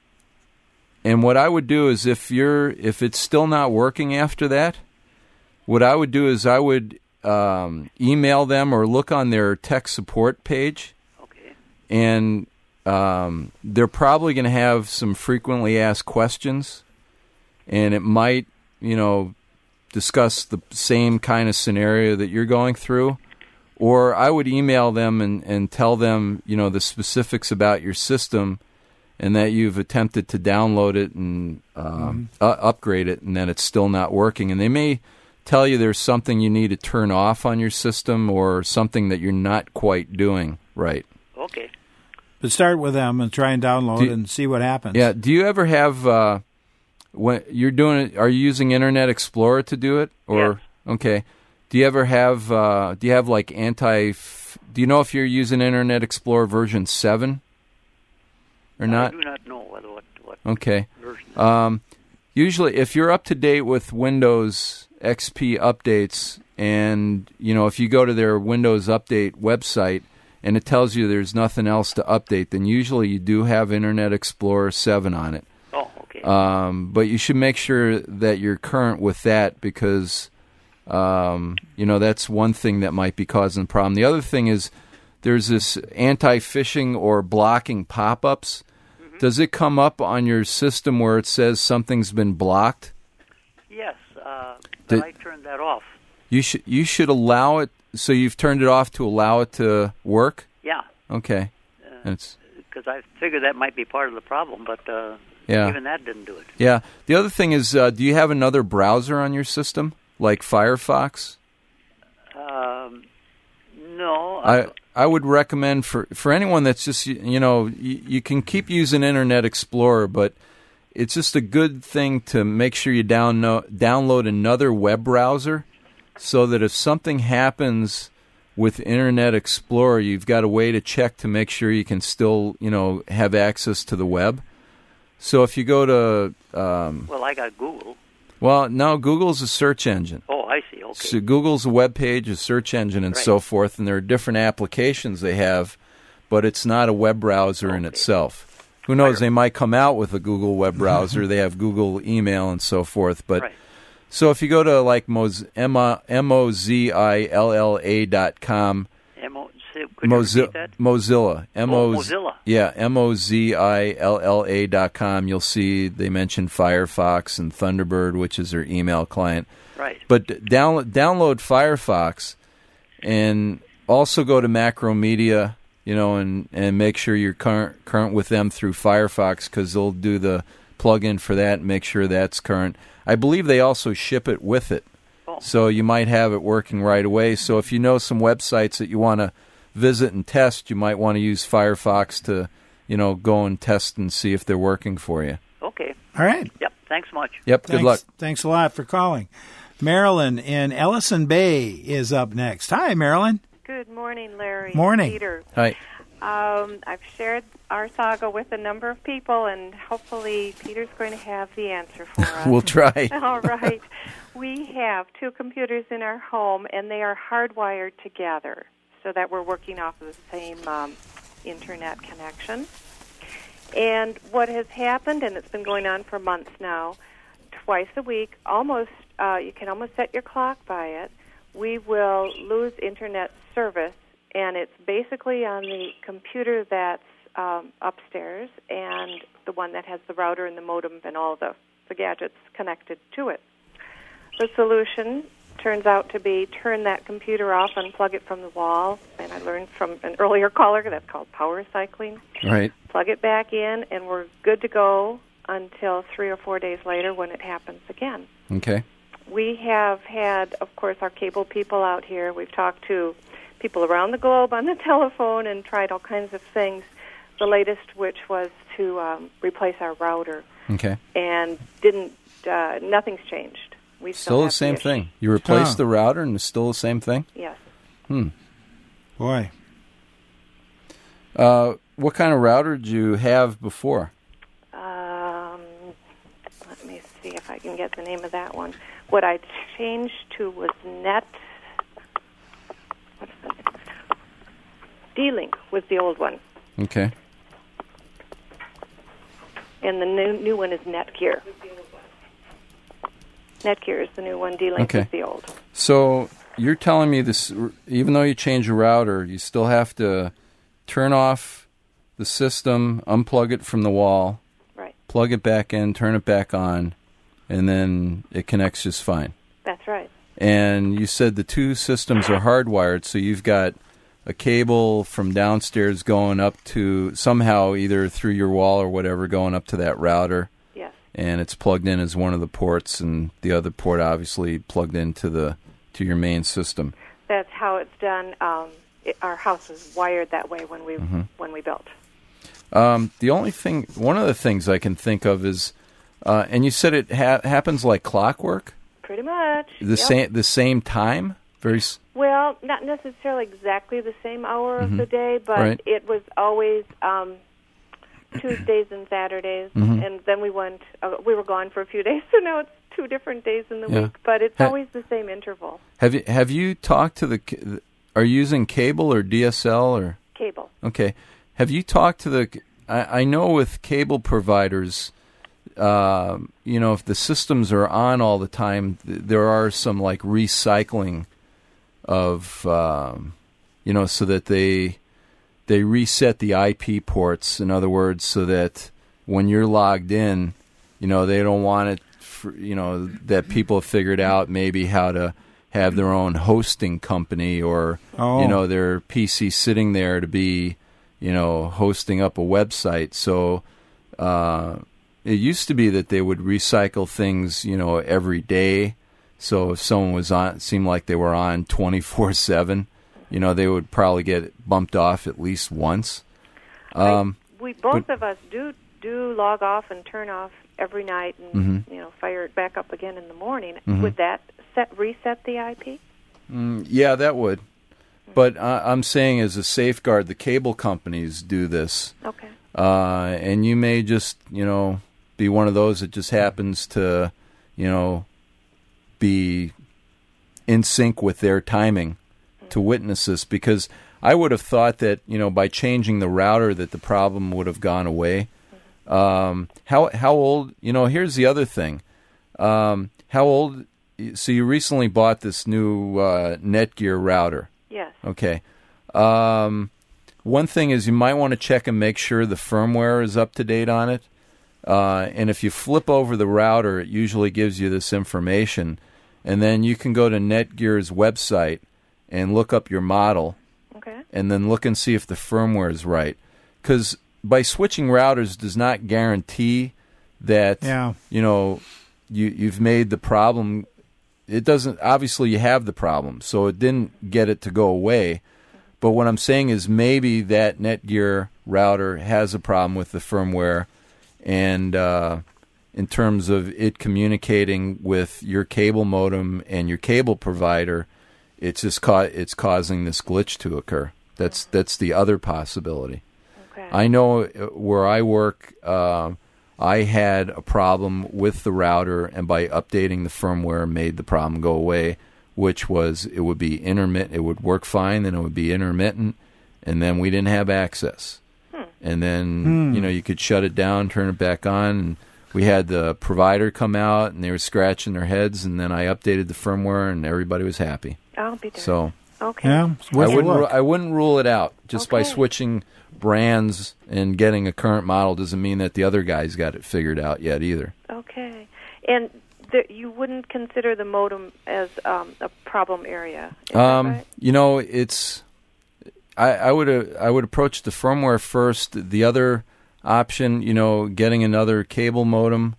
Speaker 2: and what I would do is if you're if it's still not working after that, what I would do is I would um, email them or look on their tech support page.
Speaker 9: Okay.
Speaker 2: And um, they're probably going to have some frequently asked questions, and it might, you know, discuss the same kind of scenario that you're going through, or I would email them and, and tell them, you know, the specifics about your system and that you've attempted to download it and um, mm-hmm. uh, upgrade it and that it's still not working. And they may tell you there's something you need to turn off on your system or something that you're not quite doing right.
Speaker 9: Okay.
Speaker 1: But start with them and try and download
Speaker 2: you,
Speaker 1: and see what happens.
Speaker 2: Yeah. Do you ever have... Uh, When you're doing it, are you using Internet Explorer to do it? Or
Speaker 9: yes.
Speaker 2: Okay. Do you ever have? Uh, do you have like anti? Do you know if you're using Internet Explorer version seven or
Speaker 9: I
Speaker 2: not?
Speaker 9: I do not know what what, what
Speaker 2: okay.
Speaker 9: version.
Speaker 2: Um, usually, if you're up to date with Windows X P updates, and you know if you go to their Windows Update website and it tells you there's nothing else to update, then usually you do have Internet Explorer seven on it. Um, but you should make sure that you're current with that because, um, you know, that's one thing that might be causing the problem. The other thing is there's this anti-phishing or blocking pop-ups. Mm-hmm. Does it come up on your system where it says something's been blocked?
Speaker 9: Yes, uh, but
Speaker 2: Did,
Speaker 9: I turned that off.
Speaker 2: You should you should allow it. So you've turned it off to allow it to work?
Speaker 9: Yeah.
Speaker 2: Okay.
Speaker 9: Uh,
Speaker 2: it's
Speaker 9: because I figured that might be part of the problem, but uh,
Speaker 2: yeah.
Speaker 9: even that didn't do it.
Speaker 2: Yeah. The other thing is, uh, do you have another browser on your system, like Firefox?
Speaker 9: Um, no.
Speaker 2: I I would recommend for, for anyone that's just, you know, you, you can keep using Internet Explorer, but it's just a good thing to make sure you down, download another web browser so that if something happens with Internet Explorer, you've got a way to check to make sure you can still, you know, have access to the web. So if you go to... Um,
Speaker 9: well, I got Google.
Speaker 2: Well, no, Google's a search engine.
Speaker 9: Oh, I see. Okay.
Speaker 2: So Google's a web page, a search engine, and
Speaker 9: right.
Speaker 2: so forth, and there are different applications they have, but it's not a web browser okay. in itself. Who knows? Fire. They might come out with a Google web browser. They have Google email and so forth. But
Speaker 9: right.
Speaker 2: so if you go to like Moz, M O Z I L L A dot com,
Speaker 9: M-O, could you repeat that?
Speaker 2: Mozilla, M O
Speaker 9: oh, Mozilla,
Speaker 2: yeah, M O Z I L L A dot com. You'll see they mentioned Firefox and Thunderbird, which is their email client.
Speaker 9: Right.
Speaker 2: But download download Firefox, and also go to Macromedia. You know, and, and make sure you're current current with them through Firefox because they'll do the plug-in for that and make sure that's current. I believe they also ship it with it,
Speaker 9: oh.
Speaker 2: so you might have it working right away. So if you know some websites that you want to visit and test, you might want to use Firefox to, you know, go and test and see if they're working for you.
Speaker 9: Okay.
Speaker 1: All right.
Speaker 9: Yep. Thanks much.
Speaker 2: Yep.
Speaker 1: Thanks,
Speaker 2: good luck.
Speaker 1: Thanks a lot for calling. Marilyn in Ellison Bay is up next. Hi, Marilyn.
Speaker 10: Good morning, Larry.
Speaker 1: Morning.
Speaker 10: Peter.
Speaker 2: Hi.
Speaker 10: Um, I've shared our saga with a number of people, and hopefully Peter's going to have the answer for us.
Speaker 2: We'll try.
Speaker 10: All right. We have two computers in our home, and they are hardwired together so that we're working off of the same um, Internet connection. And what has happened, and it's been going on for months now, twice a week, almost, uh, you can almost set your clock by it, we will lose Internet service, and it's basically on the computer that's um, upstairs and the one that has the router and the modem and all the, the gadgets connected to it. The solution turns out to be turn that computer off, unplug it from the wall, and I learned from an earlier caller that's called power cycling.
Speaker 2: Right.
Speaker 10: Plug it back in, and we're good to go until three or four days later when it happens again.
Speaker 2: Okay.
Speaker 10: We have had, of course, our cable people out here. We've talked to people around the globe on the telephone and tried all kinds of things. The latest, which was to um, replace our router.
Speaker 2: Okay.
Speaker 10: And didn't. Uh, nothing's changed. We still,
Speaker 2: still
Speaker 10: have
Speaker 2: the same
Speaker 10: the
Speaker 2: thing. You replaced
Speaker 1: oh.
Speaker 2: the router, and it's still the same thing.
Speaker 10: Yes.
Speaker 2: Hmm.
Speaker 1: Boy.
Speaker 2: Uh, what kind of router did you have before?
Speaker 10: Um, let me see if I can get the name of that one. What I changed to was Net. What's the name? D-Link was the old one.
Speaker 2: Okay.
Speaker 10: And the new new one is Netgear. Netgear is the new one. D-Link
Speaker 2: okay.
Speaker 10: is the old.
Speaker 2: So you're telling me this, even though you change a router, you still have to turn off the system, unplug it from the wall,
Speaker 10: right?
Speaker 2: Plug it back in, turn it back on, and then it connects just fine.
Speaker 10: That's right.
Speaker 2: And you said the two systems are hardwired, so you've got a cable from downstairs going up to somehow either through your wall or whatever going up to that router.
Speaker 10: Yes.
Speaker 2: And it's plugged in as one of the ports, and the other port obviously plugged into the to your main system.
Speaker 10: That's how it's done. Um, it, our house was wired that way when we
Speaker 2: mm-hmm.
Speaker 10: when we built.
Speaker 2: Um, the only thing, one of the things I can think of is, uh, and you said it ha- happens like clockwork.
Speaker 10: Pretty much.
Speaker 2: The
Speaker 10: yep.
Speaker 2: same the same time. Very. S-
Speaker 10: well, not necessarily exactly the same hour
Speaker 2: mm-hmm.
Speaker 10: of the day, but
Speaker 2: right.
Speaker 10: it was always um, Tuesdays and Saturdays,
Speaker 2: mm-hmm.
Speaker 10: and then we went. Uh, we were gone for a few days, so now it's two different days in the
Speaker 2: yeah.
Speaker 10: week. But it's
Speaker 2: ha-
Speaker 10: always the same interval.
Speaker 2: Have you have you talked to the? Are you using cable or D S L or
Speaker 10: cable?
Speaker 2: Okay. Have you talked to the? I, I know with cable providers. Uh, you know, if the systems are on all the time, th- there are some like recycling of, um, you know, so that they they reset the I P ports. In other words, so that when you're logged in, you know, they don't want it, for, you know, that people have figured out maybe how to have their own hosting company or,
Speaker 1: oh.
Speaker 2: you know, their P C sitting there to be, you know, hosting up a website. So uh, it used to be that they would recycle things, you know, every day. So if someone was on, it seemed like they were on twenty-four seven, you know, they would probably get bumped off at least once. Um,
Speaker 10: I, we both
Speaker 2: but,
Speaker 10: of us do do log off and turn off every night, and
Speaker 2: mm-hmm.
Speaker 10: you know, fire it back up again in the morning.
Speaker 2: Mm-hmm.
Speaker 10: Would that set reset the I P?
Speaker 2: Mm, yeah, that would. Mm-hmm. But uh, I'm saying as a safeguard, the cable companies do this.
Speaker 10: Okay.
Speaker 2: Uh, and you may just, you know, be one of those that just happens to, you know, be in sync with their timing mm-hmm. to witness this, because I would have thought that, you know, by changing the router that the problem would have gone away. Mm-hmm. Um, how how old, you know, here's the other thing. Um, how old, so you recently bought this new uh, Netgear router.
Speaker 10: Yes.
Speaker 2: Okay. Um, one thing is you might want to check and make sure the firmware is up to date on it. Uh, and if you flip over the router, it usually gives you this information. And then you can go to Netgear's website and look up your model.
Speaker 10: Okay.
Speaker 2: And then look and see if the firmware is right. Because by switching routers does not guarantee that,
Speaker 1: yeah.
Speaker 2: you know, you, you've made the problem. It doesn't, obviously you have the problem, so it didn't get it to go away. But what I'm saying is maybe that Netgear router has a problem with the firmware, and uh, in terms of it communicating with your cable modem and your cable provider, it's just ca- it's causing this glitch to occur. That's that's the other possibility.
Speaker 10: Okay.
Speaker 2: I know where I work, uh, I had a problem with the router, and by updating the firmware, made the problem go away, which was it would be intermittent. It would work fine, then it would be intermittent, and then we didn't have access. Hmm. And then,
Speaker 1: hmm.
Speaker 2: you know, you could shut it down, turn it back on, and we had the provider come out, and they were scratching their heads, and then I updated the firmware, and everybody was happy.
Speaker 10: I'll be there.
Speaker 2: So,
Speaker 10: okay.
Speaker 1: Yeah,
Speaker 2: I wouldn't, ru- I wouldn't rule it out. Just
Speaker 10: okay.
Speaker 2: by switching brands and getting a current model doesn't mean that the other guy's got it figured out yet either.
Speaker 10: Okay. And the, you wouldn't consider the modem as um, a problem area? Is
Speaker 2: um,
Speaker 10: that right?
Speaker 2: You know, it's I, I would uh, I would approach the firmware first. The other option, you know, getting another cable modem,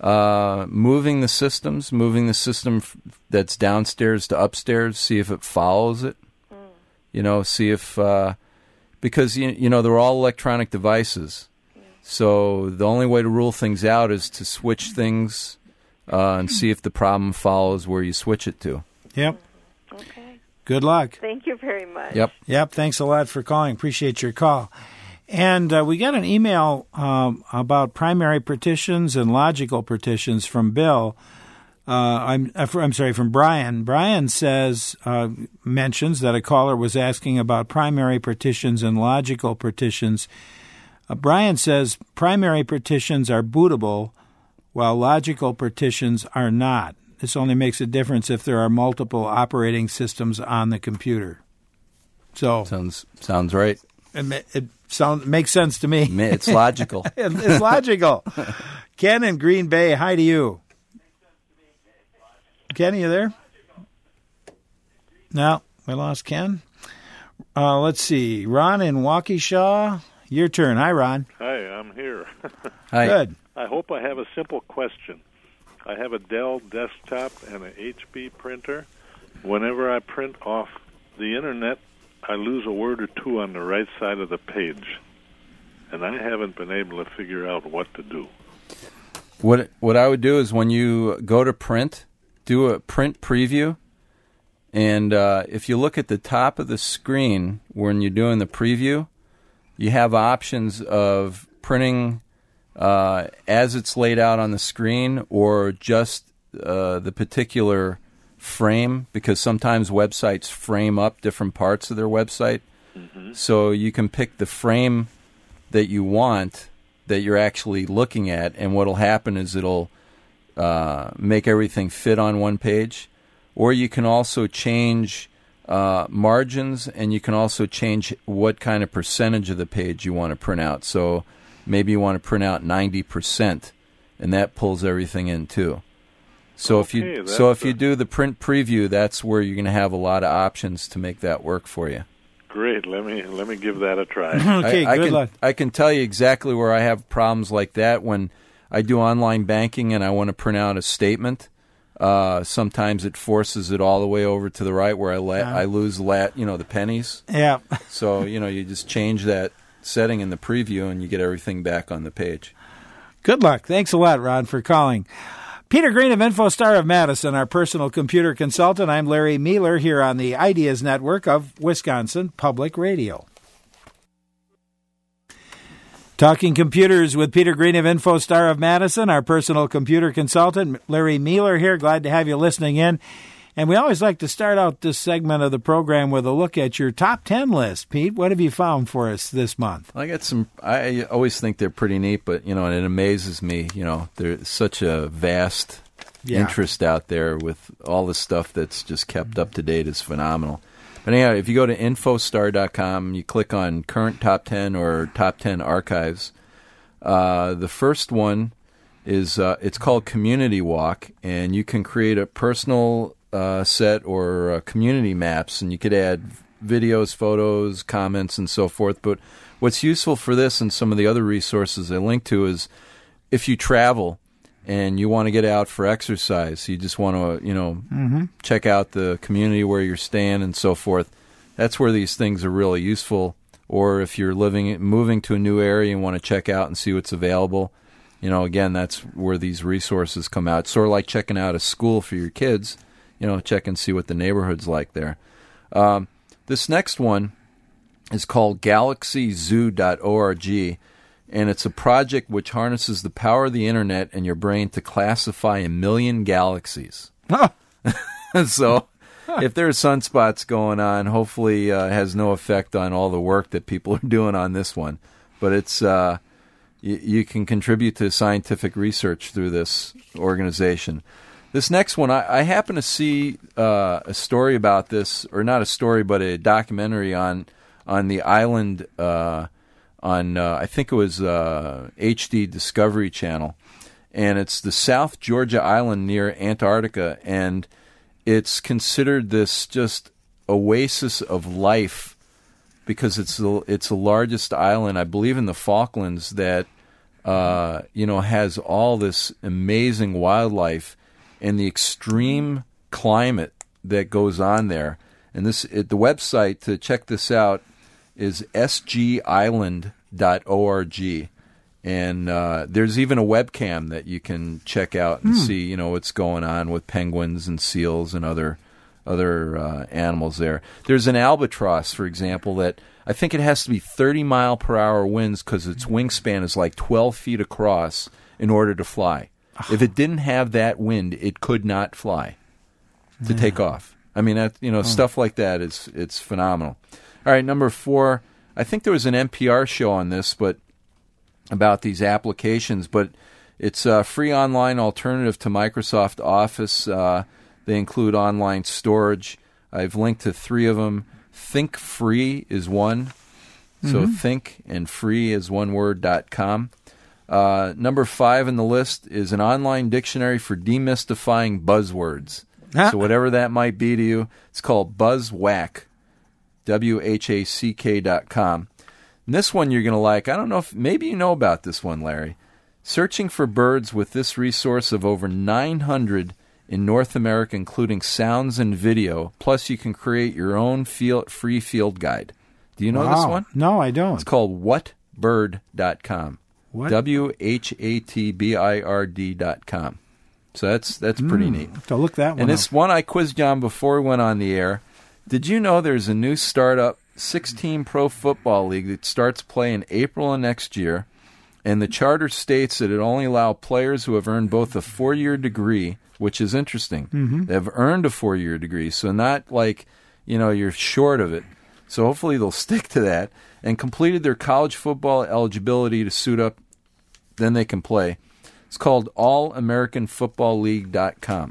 Speaker 2: uh, moving the systems, moving the system f- that's downstairs to upstairs, see if it follows it. Mm. You know, see if uh, because you you know they're all electronic devices, yeah. So the only way to rule things out is to switch things uh, and see if the problem follows where you switch it to.
Speaker 1: Yep.
Speaker 10: Okay.
Speaker 1: Good luck.
Speaker 10: Thank you very much.
Speaker 2: Yep.
Speaker 1: Yep. Thanks a lot for calling. Appreciate your call. And uh, we got an email um, about primary partitions and logical partitions from Bill. Uh, I'm I'm sorry, from Brian. Brian says uh, mentions that a caller was asking about primary partitions and logical partitions. Uh, Brian says primary partitions are bootable, while logical partitions are not. This only makes a difference if there are multiple operating systems on the computer. So
Speaker 2: sounds sounds right.
Speaker 1: It, it sounds makes sense to me.
Speaker 2: It's logical.
Speaker 1: It's logical. Ken in Green Bay, hi to you. Ken, are you there? No, we lost Ken. Uh, let's see. Ron in Waukesha, your turn. Hi, Ron.
Speaker 11: Hi, I'm here.
Speaker 2: Hi.
Speaker 1: Good.
Speaker 11: I hope I have a simple question. I have a Dell desktop and an H P printer. Whenever I print off the Internet, I lose a word or two on the right side of the page, and I haven't been able to figure out what to do.
Speaker 2: What what I would do is when you go to print, do a print preview, and uh, if you look at the top of the screen when you're doing the preview, you have options of printing uh, as it's laid out on the screen or just uh, the particular frame, because sometimes websites frame up different parts of their website. Mm-hmm. So you can pick the frame that you want that you're actually looking at, and what'll happen is it'll uh, make everything fit on one page. Or you can also change uh, margins, and you can also change what kind of percentage of the page you want to print out. So maybe you want to print out ninety percent, and that pulls everything in too. So
Speaker 11: okay,
Speaker 2: if you so if you do the print preview, that's where you're going to have a lot of options to make that work for you.
Speaker 11: Great. Let me let me give that a try.
Speaker 1: Okay,
Speaker 2: I, I
Speaker 1: good
Speaker 2: can,
Speaker 1: luck.
Speaker 2: I can tell you exactly where I have problems like that when I do online banking and I want to print out a statement. Uh, sometimes it forces it all the way over to the right where I la-
Speaker 1: Yeah.
Speaker 2: I lose la- you know the pennies.
Speaker 1: Yeah.
Speaker 2: So you know you just change that setting in the preview and you get everything back on the page.
Speaker 1: Good luck. Thanks a lot, Ron, for calling. Peter Green of InfoStar of Madison, our personal computer consultant. I'm Larry Mealer here on the Ideas Network of Wisconsin Public Radio. Talking computers with Peter Green of InfoStar of Madison, our personal computer consultant. Larry Mealer here. Glad to have you listening in. And we always like to start out this segment of the program with a look at your top ten list. Pete, what have you found for us this month?
Speaker 2: I got some. I always think they're pretty neat, but you know, and it amazes me. You know, there's such a vast
Speaker 1: Yeah.
Speaker 2: interest out there with all the stuff that's just kept up to date is phenomenal. But anyhow, if you go to infostar dot com, you click on current top ten or top ten archives. Uh, the first one is uh, it's called Community Walk, and you can create a personal uh, set or uh, community maps, and you could add videos, photos, comments, and so forth. But what's useful for this and some of the other resources I link to is if you travel and you want to get out for exercise, you just want to, you know,
Speaker 1: Mm-hmm.
Speaker 2: check out the community where you're staying and so forth. That's where these things are really useful. Or if you're living, moving to a new area and want to check out and see what's available, you know, again, that's where these resources come out. Sort of like checking out a school for your kids, you know, check and see what the neighborhood's like there. Um, this next one is called galaxy zoo dot org, and it's a project which harnesses the power of the internet and your brain to classify a million galaxies.
Speaker 1: Oh.
Speaker 2: So if there are sunspots going on, hopefully uh, it has no effect on all the work that people are doing on this one. But it's uh, y- you can contribute to scientific research through this organization. This next one, I, I happen to see uh, a story about this, or not a story, but a documentary on on the island uh, on, uh, I think it was uh, H D Discovery Channel. And it's the South Georgia Island near Antarctica, and it's considered this just oasis of life because it's the, it's the largest island, I believe, in the Falklands that uh, you know has all this amazing wildlife and the extreme climate that goes on there. And this it, the website to check this out is s g island dot org. And uh, there's even a webcam that you can check out and
Speaker 1: Hmm.
Speaker 2: see, you know, what's going on with penguins and seals and other other uh, animals there. There's an albatross, for example, that I think it has to be thirty mile per hour winds because its wingspan is like twelve feet across in order to fly. If it didn't have that wind, it could not fly to
Speaker 1: Yeah.
Speaker 2: take off. I mean, that, you know,
Speaker 1: Oh.
Speaker 2: stuff like that is it's phenomenal. All right, number four. I think there was an N P R show on this, but about these applications, but it's a free online alternative to Microsoft Office. Uh, they include online storage. I've linked to three of them. Think Free is one. So
Speaker 1: Mhm.
Speaker 2: think and free is one word dot com. Uh, number five in the list is an online dictionary for demystifying buzzwords.
Speaker 1: Ah.
Speaker 2: So whatever that might be to you, it's called BuzzWhack, W H A C K dot com. And this one you're going to like. I don't know if maybe you know about this one, Larry. Searching for birds with this resource of over nine hundred in North America, including sounds and video. Plus, you can create your own field, free field guide. Do you know this
Speaker 1: Wow.
Speaker 2: one?
Speaker 1: No, I don't.
Speaker 2: It's called what bird dot com.
Speaker 1: What?
Speaker 2: W H A T B I R D dot com. So that's that's pretty
Speaker 1: Mm,
Speaker 2: neat.
Speaker 1: to look that one
Speaker 2: And this
Speaker 1: up.
Speaker 2: one I quizzed you on before we went on the air. Did you know there's a new startup six-team pro football league that starts play in April of next year, and the charter states that it only allow players who have earned both a four-year degree, which is interesting.
Speaker 1: Mhm.
Speaker 2: They have earned a four-year degree, so not like, you know, you're short of it. So hopefully they'll stick to that, and completed their college football eligibility to suit up, then they can play. It's called all american football league dot com.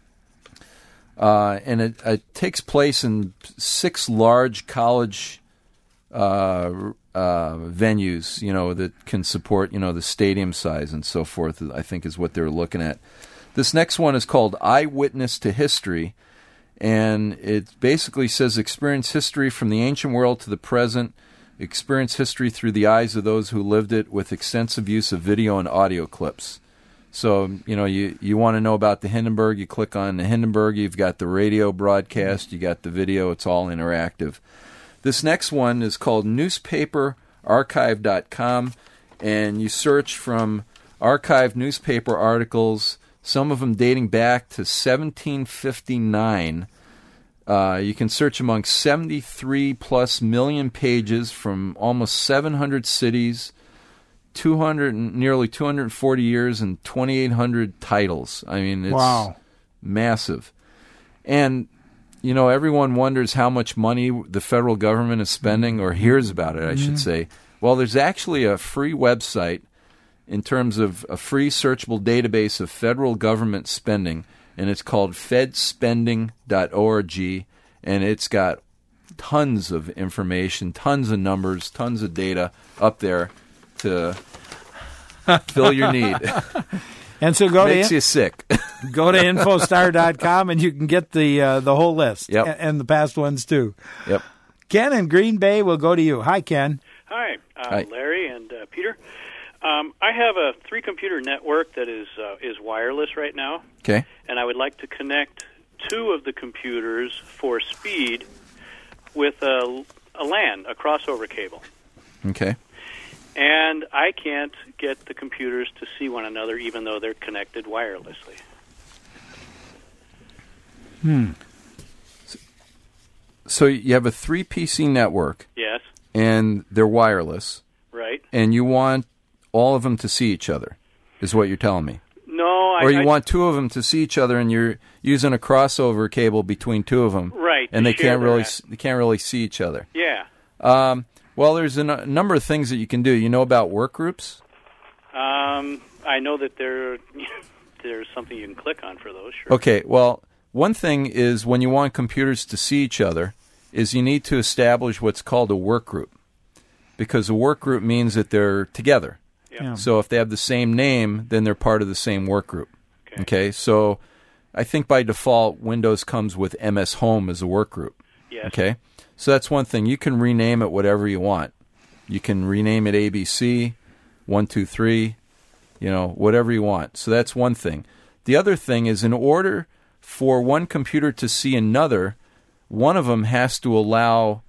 Speaker 2: Uh, and it, it takes place in six large college uh, uh, venues, you know, that can support, you know, the stadium size and so forth, I think is what they're looking at. This next one is called Eyewitness to History, And it basically says experience history from the ancient world to the present, experience history through the eyes of those who lived it with extensive use of video and audio clips. So, you know, you, you want to know about the Hindenburg, you click on the Hindenburg, you've got the radio broadcast, you got the video, it's all interactive. This next one is called newspaper archive dot com, and you search from archived newspaper articles, some of them dating back to seventeen fifty-nine. Uh, you can search among seventy-three plus million pages from almost seven hundred cities, two hundred, nearly two hundred forty years, and twenty-eight hundred titles. I mean, it's
Speaker 1: wow.
Speaker 2: massive. And, you know, everyone wonders how much money the federal government is spending, or hears about it, I
Speaker 1: Mm-hmm.
Speaker 2: should say. Well, there's actually a free website in terms of a free searchable database of federal government spending, and it's called fed spending dot org, and it's got tons of information, tons of numbers, tons of data up there to fill your need.
Speaker 1: And so go
Speaker 2: Makes
Speaker 1: to
Speaker 2: you sick.
Speaker 1: go to infostar dot com and you can get the uh, the whole list,
Speaker 2: Yep.
Speaker 1: and, and the past ones too.
Speaker 2: Yep.
Speaker 1: Ken in Green Bay will go to you. Hi, Ken.
Speaker 12: Hi, uh,
Speaker 2: Hi.
Speaker 12: Larry and uh, Peter. Um, I have a three-computer network that is uh, is wireless right now,
Speaker 2: Okay.
Speaker 12: and I would like to connect two of the computers for speed with a, a LAN, a crossover cable.
Speaker 2: Okay.
Speaker 12: And I can't get the computers to see one another, even though they're connected wirelessly.
Speaker 1: Hmm.
Speaker 2: So you have a three P C network,
Speaker 12: Yes,
Speaker 2: and they're wireless,
Speaker 12: right?
Speaker 2: and you want all of them to see each other, is what you're telling me.
Speaker 12: No, I...
Speaker 2: Or you
Speaker 12: I,
Speaker 2: want two of them to see each other, and you're using a crossover cable between two of them,
Speaker 12: Right,
Speaker 2: and
Speaker 12: to
Speaker 2: they
Speaker 12: share
Speaker 2: can't really
Speaker 12: that.
Speaker 2: s- they can't really see each other.
Speaker 12: Yeah.
Speaker 2: Um, well, there's a n- number of things that you can do. You know about work groups?
Speaker 12: Um, I know that there there's something you can click on for those, sure.
Speaker 2: Okay, well, one thing is when you want computers to see each other is you need to establish what's called a work group, because a work group means that they're together.
Speaker 1: Yeah.
Speaker 2: So if they have the same name, then they're part of the same work group.
Speaker 12: Okay.
Speaker 2: Okay, so I think by default, Windows comes with M S Home as a work group.
Speaker 12: Yes.
Speaker 2: Okay, so that's one thing. You can rename it whatever you want. You can rename it A B C, one, two, three, you know, whatever you want. So that's one thing. The other thing is, in order for one computer to see another, one of them has to allow,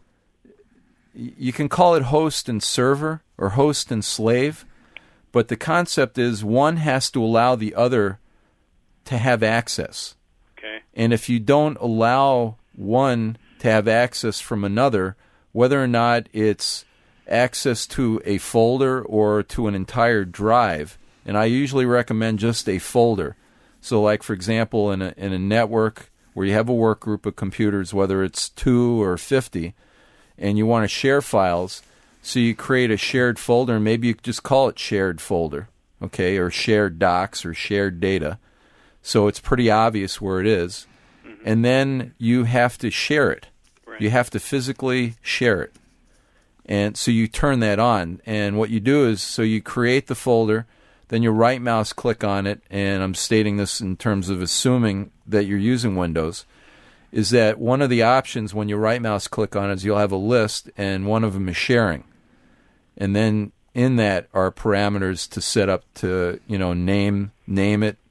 Speaker 2: you can call it host and server or host and slave, but the concept is one has to allow the other to have access.
Speaker 12: Okay.
Speaker 2: And if you don't allow one to have access from another, whether or not it's access to a folder or to an entire drive, and I usually recommend just a folder. So like, for example, in a, in a network where you have a work group of computers, whether it's two or fifty, and you want to share files, so you create a shared folder, and maybe you just call it shared folder, okay, or shared docs or shared data. So it's pretty obvious where it is. Mm-hmm. And then you have to share it.
Speaker 12: Right.
Speaker 2: You have to physically share it. And so you turn that on. And what you do is, so you create the folder, then you right mouse click on it, and I'm stating this in terms of assuming that you're using Windows, is that one of the options when you right mouse click on it is you'll have a list, and one of them is sharing. And then in that are parameters to set up to, you know, name name it,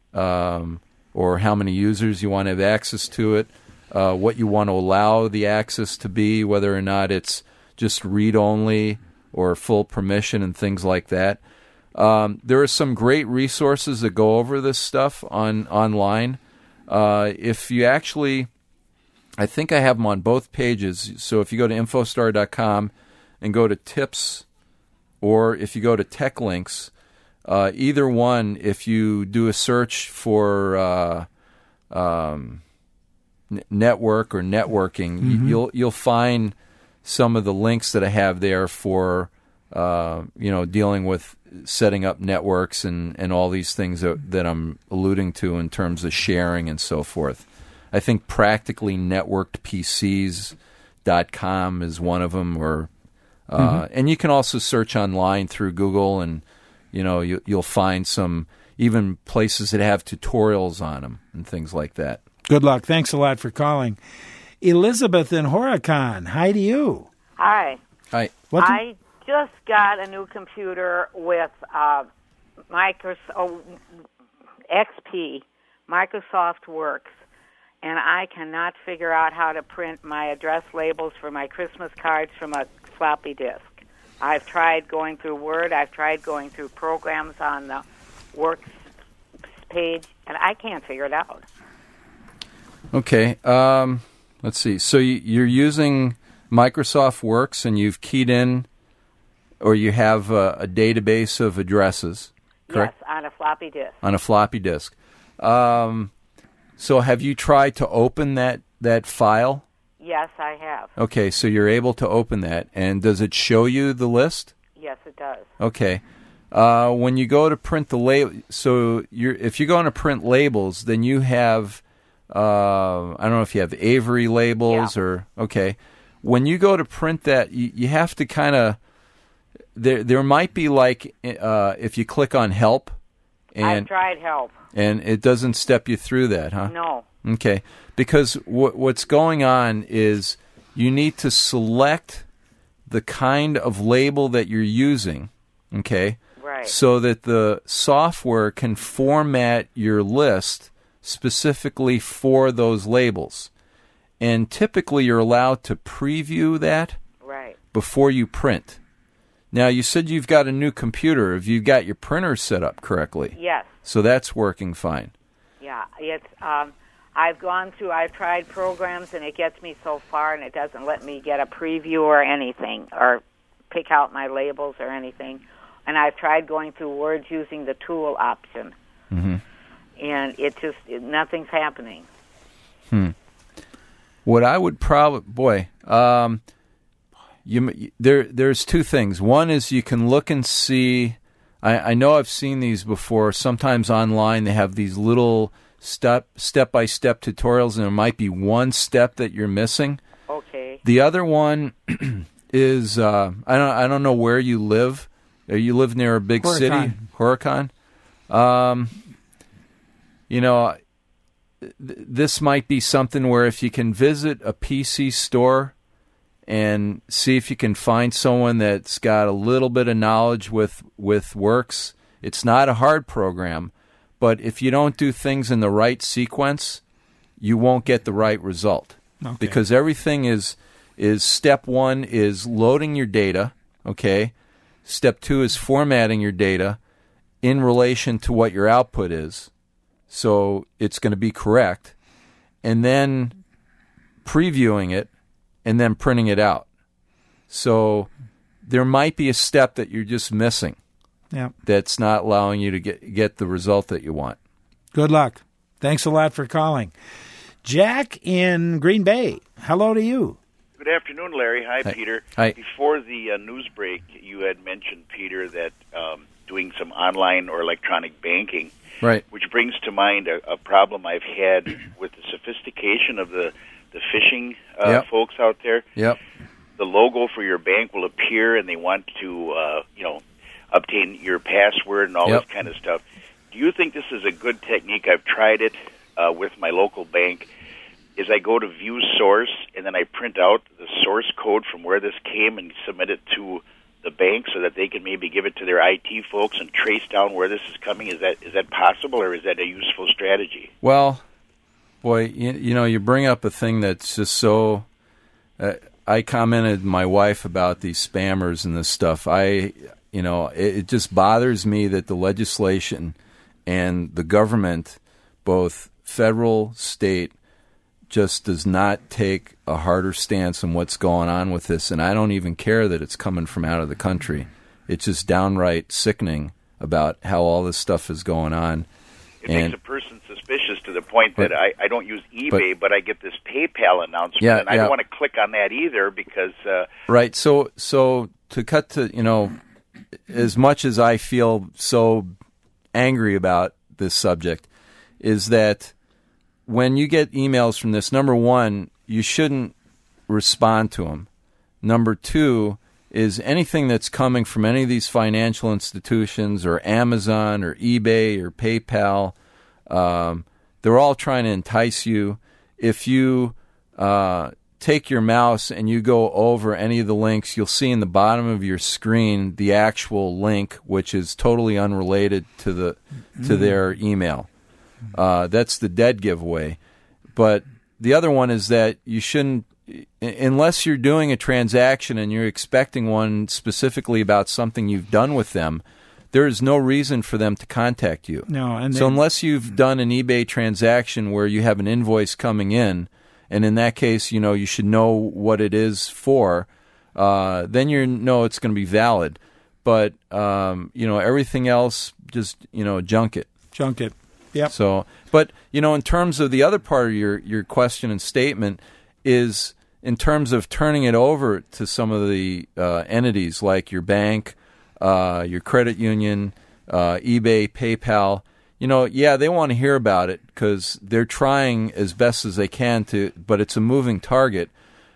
Speaker 2: um, or how many users you want to have access to it, uh, what you want to allow the access to be, whether or not it's just read-only or full permission and things like that. Um, there are some great resources that go over this stuff on online. Uh, if you actually, I think I have them on both pages. So if you go to infostar dot com and go to tips, or if you go to tech links, uh, either one, if you do a search for uh, um, n- network or networking,
Speaker 1: Mm-hmm.
Speaker 2: y- you'll you'll find some of the links that I have there for uh, you know, dealing with setting up networks and, and all these things that, that I'm alluding to in terms of sharing and so forth. I think practically networked P Cs dot com is one of them, or uh, mm-hmm. and you can also search online through Google, and you know you, you'll find some even places that have tutorials on them and things like that.
Speaker 1: Good luck. Thanks a lot for calling. Elizabeth in Horicon, hi to you.
Speaker 13: Hi.
Speaker 2: Hi.
Speaker 1: What do-
Speaker 13: I just got a new computer with uh, Microsoft oh, X P, Microsoft Works, and I cannot figure out how to print my address labels for my Christmas cards from a floppy disk. I've tried going through Word. I've tried going through programs on the Works page, and I can't figure it out.
Speaker 2: Okay. Um, let's see. So you, you're using Microsoft Works, and you've keyed in, or you have a, a database of addresses, correct?
Speaker 13: Yes, on a floppy disk.
Speaker 2: On a floppy disk. Um, so have you tried to open that, that file?
Speaker 13: Yes, I have.
Speaker 2: Okay, so you're able to open that, and does it show you the list?
Speaker 13: Yes, it does.
Speaker 2: Okay. Uh, when you go to print the label, so you're, if you're going to print labels, then you have, uh, I don't know if you have Avery labels
Speaker 13: Yeah.
Speaker 2: or, okay. When you go to print that, you, you have to kind of, there there might be like, uh, if you click on help,
Speaker 13: I've
Speaker 2: and
Speaker 13: tried help.
Speaker 2: and it doesn't step you through that, huh?
Speaker 13: No.
Speaker 2: Okay, because w- what's going on is you need to select the kind of label that you're using, okay?
Speaker 13: Right.
Speaker 2: So that the software can format your list specifically for those labels. And typically you're allowed to preview that
Speaker 13: Right.
Speaker 2: before you print. Now, you said you've got a new computer. Have you got your printer set up correctly?
Speaker 13: Yes.
Speaker 2: So that's working fine.
Speaker 13: Yeah, it's. Um, I've gone through. I've tried programs, and it gets me so far, and it doesn't let me get a preview or anything, or pick out my labels or anything. And I've tried going through Word using the tool option,
Speaker 2: Mm-hmm.
Speaker 13: and it just it, nothing's happening.
Speaker 2: Hmm. What I would probably, boy, um, you there. There's two things. One is you can look and see. I, I know I've seen these before. Sometimes online they have these little step step by step tutorials, and there might be one step that you're missing.
Speaker 13: Okay.
Speaker 2: The other one is uh, I don't I don't know where you live. Uh, You live near a big
Speaker 1: Horicon.
Speaker 2: city, Horicon. Um, you know, th- this might be something where if you can visit a P C store and see if you can find someone that's got a little bit of knowledge with, with Works. It's not a hard program, but if you don't do things in the right sequence, you won't get the right result.
Speaker 1: Okay.
Speaker 2: Because everything is is step one is loading your data, okay? Step two is formatting your data in relation to what your output is. So it's going to be correct. And then previewing it and then printing it out. So there might be a step that you're just missing.
Speaker 1: Yeah.
Speaker 2: That's not allowing you to get get the result that you want.
Speaker 1: Good luck. Thanks a lot for calling. Jack in Green Bay, hello to you.
Speaker 14: Good afternoon, Larry. Hi,
Speaker 2: Hi.
Speaker 14: Peter.
Speaker 2: Hi.
Speaker 14: Before the uh, news break, you had mentioned, Peter, that um, doing some online or electronic banking,
Speaker 2: Right.
Speaker 14: which brings to mind a, a problem I've had with the sophistication of the, the phishing uh,
Speaker 2: Yep.
Speaker 14: folks out there.
Speaker 2: Yep.
Speaker 14: The logo for your bank will appear, and they want to, uh, you know, obtain your password and all
Speaker 2: Yep.
Speaker 14: this kind of stuff. Do you think this is a good technique? I've tried it uh, with my local bank. Is I go to view source, and then I print out the source code from where this came and submit it to the bank so that they can maybe give it to their I T folks and trace down where this is coming. Is that is that possible, or is that a useful strategy?
Speaker 2: Well, boy, you, you know, you bring up a thing that's just so... Uh, I commented to my wife about these spammers and this stuff. I, you know, it, it just bothers me that the legislation and the government, both federal, state, just does not take a harder stance on what's going on with this. And I don't even care that it's coming from out of the country. It's just downright sickening about how all this stuff is going on.
Speaker 14: It
Speaker 2: and,
Speaker 14: makes a person suspicious to the point that
Speaker 2: but,
Speaker 14: I, I don't use eBay, but, but I get this PayPal announcement,
Speaker 2: yeah,
Speaker 14: and I
Speaker 2: yeah.
Speaker 14: don't want to click on that either because... Uh,
Speaker 2: right, so so to cut to, you know, as much as I feel so angry about this subject, is that when you get emails from this, number one, you shouldn't respond to them. Number two is anything that's coming from any of these financial institutions or Amazon or eBay or PayPal, um, they're all trying to entice you. If you uh, take your mouse and you go over any of the links, you'll see in the bottom of your screen the actual link, which is totally unrelated to the to
Speaker 1: Mm.
Speaker 2: their email. Uh, that's the dead giveaway. But the other one is that you shouldn't, unless you're doing a transaction and you're expecting one specifically about something you've done with them, there is no reason for them to contact you.
Speaker 1: No, and
Speaker 2: so
Speaker 1: they-
Speaker 2: unless you've done an eBay transaction where you have an invoice coming in, and in that case, you know, you should know what it is for, uh, then you know it's going to be valid. But, um, you know, everything else, just, you know, junk it.
Speaker 1: Junk it. Yep.
Speaker 2: So, but, you know, in terms of the other part of your, your question and statement is in terms of turning it over to some of the uh, entities like your bank, uh, your credit union, uh, eBay, PayPal, you know, yeah, they want to hear about it because they're trying as best as they can to, but it's a moving target.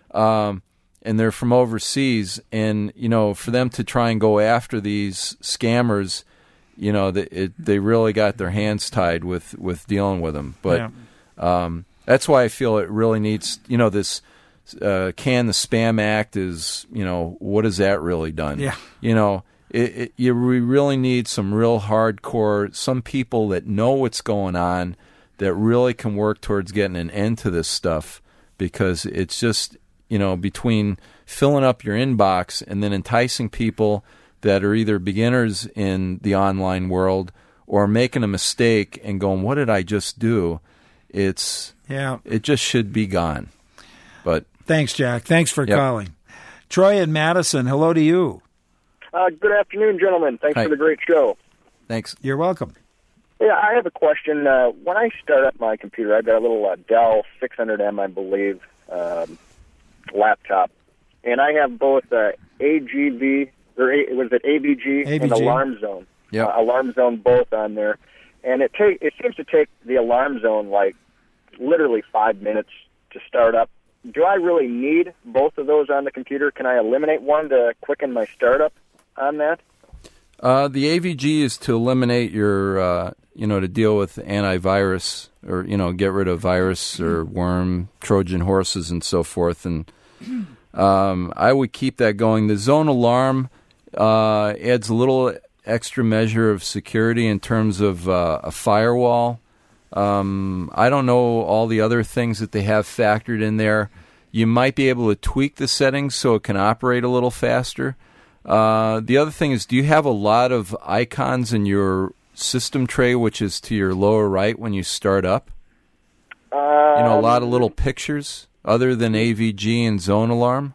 Speaker 2: Um, and they're from overseas. And, you know, for them to try and go after these scammers, you know, they, it, they really got their hands tied with, with dealing with them. But
Speaker 1: Yeah.
Speaker 2: um, that's why I feel it really needs, you know, this uh, Can the Spam Act is, you know, what has that really done?
Speaker 1: Yeah.
Speaker 2: You know, it, it, you we really need some real hardcore, some people that know what's going on, that really can work towards getting an end to this stuff, because it's just, you know, between filling up your inbox and then enticing people that are either beginners in the online world or making a mistake and going, what did I just do? It's
Speaker 1: Yeah.
Speaker 2: it just should be gone. But
Speaker 1: Thanks, Jack. Thanks for
Speaker 2: Yep.
Speaker 1: calling. Troy in Madison, hello to you.
Speaker 15: Uh, good afternoon, gentlemen. Thanks
Speaker 2: Hi.
Speaker 15: for the great show.
Speaker 2: Thanks.
Speaker 1: You're welcome.
Speaker 15: Yeah, I have a question. Uh, when I start up my computer, I've got a little uh, Dell six hundred M, I believe, um, laptop, and I have both uh, A G V, or A, was it A B G,
Speaker 1: A B G.
Speaker 15: and Alarm Zone.
Speaker 2: Yep.
Speaker 15: Uh, Alarm Zone both on there, and it take it seems to take the Alarm Zone like literally five minutes to start up. Do I really need both of those on the computer? Can I eliminate one to quicken my startup on that?
Speaker 2: Uh, the A V G is to eliminate your, uh, you know, to deal with antivirus, or, you know, get rid of virus or worm, Trojan horses and so forth. And um, I would keep that going. The Zone Alarm uh, adds a little extra measure of security in terms of uh, a firewall. Um, I don't know all the other things that they have factored in there. You might be able to tweak the settings so it can operate a little faster. Uh, the other thing is, do you have a lot of icons in your system tray, which is to your lower right when you start up?
Speaker 15: Um,
Speaker 2: You know, a lot of little pictures other than A V G and Zone Alarm?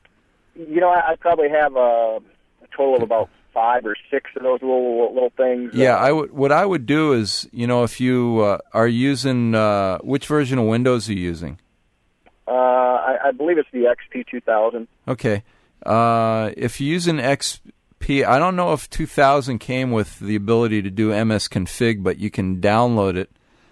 Speaker 15: You know, I, I probably have a, a total of about five or six of those little little things.
Speaker 2: Yeah, I would. What I would do is, you know, if you uh, are using, uh, which version of Windows are you using?
Speaker 15: Uh, I, I believe it's the X P two thousand.
Speaker 2: Okay. Uh, if you use an X P, I don't know if two thousand came with the ability to do M S config, but you can download it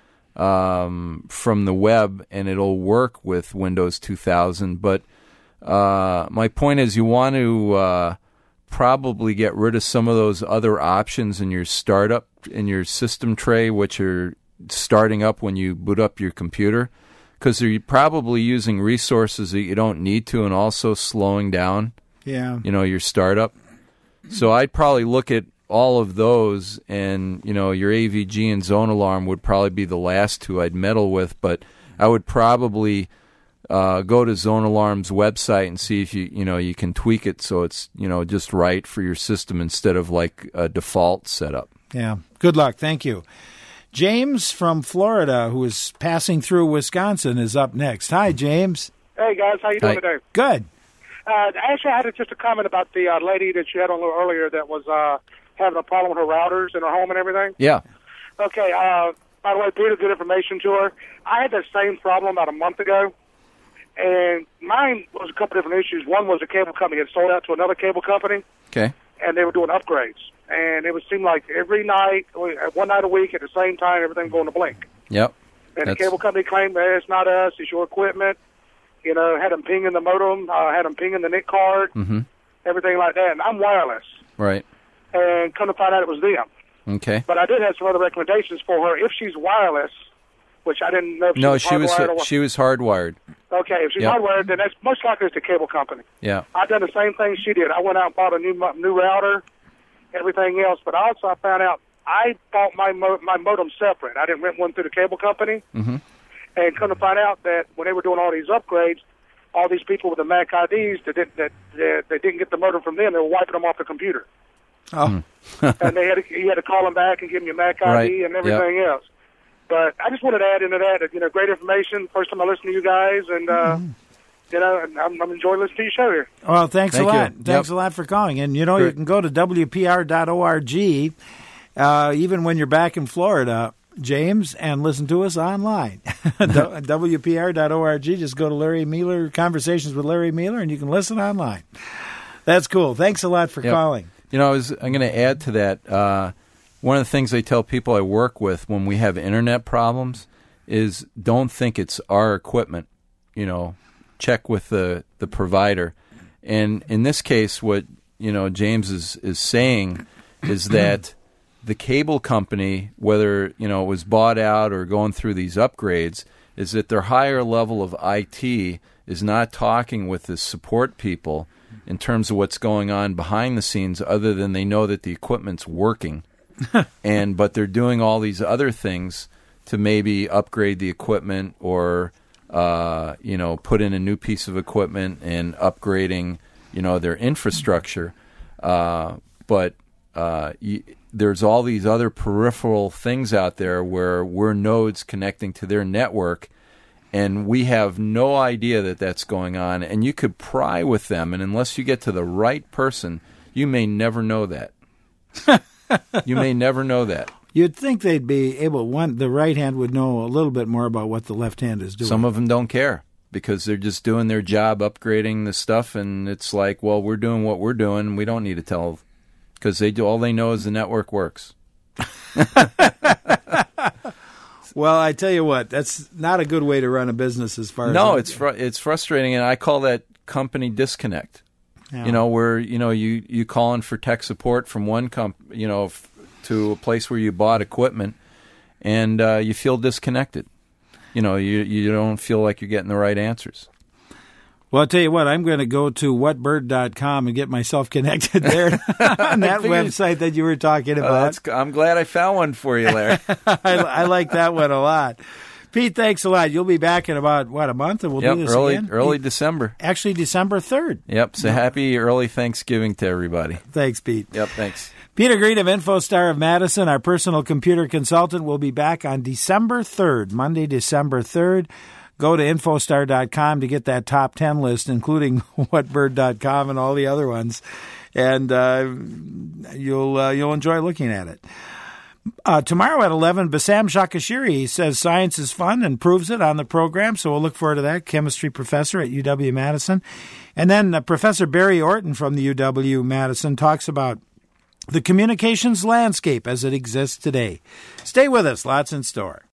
Speaker 2: um, from the web, and it'll work with Windows two thousand. But uh, my point is, you want to uh, probably get rid of some of those other options in your startup, in your system tray, which are starting up when you boot up your computer, because you're probably using resources that you don't need to, and also slowing down,
Speaker 1: Yeah.
Speaker 2: you know, your startup. So I'd probably look at all of those, and, you know, your A V G and Zone Alarm would probably be the last two I'd meddle with, but I would probably uh, go to Zone Alarm's website and see if you, you know, you can tweak it so it's, you know, just right for your system instead of like a default setup.
Speaker 1: Yeah. Good luck. Thank you. James from Florida, who is passing through Wisconsin, is up next. Hi, James.
Speaker 16: Hey, guys. How you doing
Speaker 2: Hi.
Speaker 16: today?
Speaker 1: Good.
Speaker 16: Uh, actually, I had just a comment about the uh, lady that you had on a little earlier that was uh, having a problem with her routers in her home and everything.
Speaker 2: Yeah.
Speaker 16: Okay. Uh, by the way, Peter, good information to her. I had that same problem about a month ago, and mine was a couple different issues. One was the cable company had sold out to another cable company,
Speaker 2: Okay.
Speaker 16: and they were doing upgrades. And it would seem like every night, one night a week at the same time, everything going to blink.
Speaker 2: Yep.
Speaker 16: And
Speaker 2: That's-
Speaker 16: the cable company claimed, hey, it's not us, it's your equipment. You know, had them pinging the modem, uh, had them pinging the N I C card,
Speaker 2: Mm-hmm.
Speaker 16: everything like that. And I'm wireless.
Speaker 2: Right.
Speaker 16: And come to find out it was them.
Speaker 2: Okay.
Speaker 16: But I did have some other recommendations for her. If she's wireless, which I didn't know if she
Speaker 2: no,
Speaker 16: was
Speaker 2: she was
Speaker 16: hardwired or what.
Speaker 2: she was hardwired.
Speaker 16: Okay, if she's
Speaker 2: Yep.
Speaker 16: hardwired, then that's most likely it's the cable company.
Speaker 2: Yeah.
Speaker 16: I've done the same thing she did. I went out and bought a new mo- new router, everything else, but also I found out I bought my mo- my modem separate. I didn't rent one through the cable company,
Speaker 2: Mm-hmm.
Speaker 16: and come to find out that when they were doing all these upgrades, all these people with the Mac I Ds that didn't that, that they didn't get the modem from them, they were wiping them off the computer,
Speaker 1: Oh.
Speaker 16: and they had to, you had to call them back and give them your Mac I D
Speaker 2: Right.
Speaker 16: and everything else. But I just wanted to add into that, that, you know, great information. First time I listened to you guys, and uh, you know, and I'm, I'm enjoying listening to your show here.
Speaker 1: Well, thanks
Speaker 2: Thank
Speaker 1: a lot.
Speaker 2: you.
Speaker 1: Thanks
Speaker 2: Yep.
Speaker 1: a lot for calling. And, you know, you
Speaker 2: Great.
Speaker 1: can go to W P R dot org, uh, even when you're back in Florida, James, and listen to us online. W P R dot org. Just go to Larry Mealer, Conversations with Larry Mealer, and you can listen online. That's cool. Thanks a lot for
Speaker 2: Yep.
Speaker 1: calling.
Speaker 2: You know, I was, I'm going to add to that. Uh, one of the things I tell people I work with when we have internet problems is don't think it's our equipment. You know, check with the, the provider. And in this case, what you know James is, is saying is that the cable company, whether you know it was bought out or going through these upgrades, is that their higher level of I T is not talking with the support people in terms of what's going on behind the scenes, other than they know that the equipment's working, and but they're doing all these other things to maybe upgrade the equipment or uh, you know put in a new piece of equipment and upgrading you know their infrastructure, uh, but uh, y- there's all these other peripheral things out there where we're nodes connecting to their network. And we have no idea that that's going on. And you could pry with them, and unless you get to the right person, you may never know that. You may never know that.
Speaker 1: You'd think they'd be able, one, the right hand would know a little bit more about what the left hand is doing.
Speaker 2: Some of them don't care because they're just doing their job, upgrading the stuff, and it's like, well, we're doing what we're doing. We don't need to tell, because they do all they know is the network works.
Speaker 1: Well, I tell you what, that's not a good way to run a business as far as...
Speaker 2: No,
Speaker 1: I'm-
Speaker 2: it's fr- it's frustrating, and I call that company disconnect.
Speaker 1: Yeah.
Speaker 2: You know, where you know you you calling for tech support from one comp, you know, f- to a place where you bought equipment, and uh, you feel disconnected. You know, you you don't feel like you're getting the right answers.
Speaker 1: Well, I'll tell you what, I'm going to go to what bird dot com and get myself connected there on that
Speaker 2: figured-
Speaker 1: website that you were talking
Speaker 2: Uh,
Speaker 1: about.
Speaker 2: that's, I'm glad I found one for you, Larry.
Speaker 1: I, I like that one a lot. Pete, thanks a lot. You'll be back in about, what, a month, and we'll
Speaker 2: yep,
Speaker 1: do this
Speaker 2: early
Speaker 1: again?
Speaker 2: early December.
Speaker 1: Actually, December third.
Speaker 2: Yep. So happy early Thanksgiving to everybody.
Speaker 1: Thanks, Pete.
Speaker 2: Yep. Thanks.
Speaker 1: Peter Green of InfoStar of Madison, our personal computer consultant, will be back on December third, Monday, December third. Go to infostar dot com to get that top ten list, including what bird dot com and all the other ones, and uh, you'll uh, you'll enjoy looking at it. Uh, tomorrow at eleven, Bassam Shakashiri says science is fun and proves it on the program, so we'll look forward to that. Chemistry professor at U W-Madison. And then uh, Professor Barry Orton from the U W-Madison talks about the communications landscape as it exists today. Stay with us. Lots in store.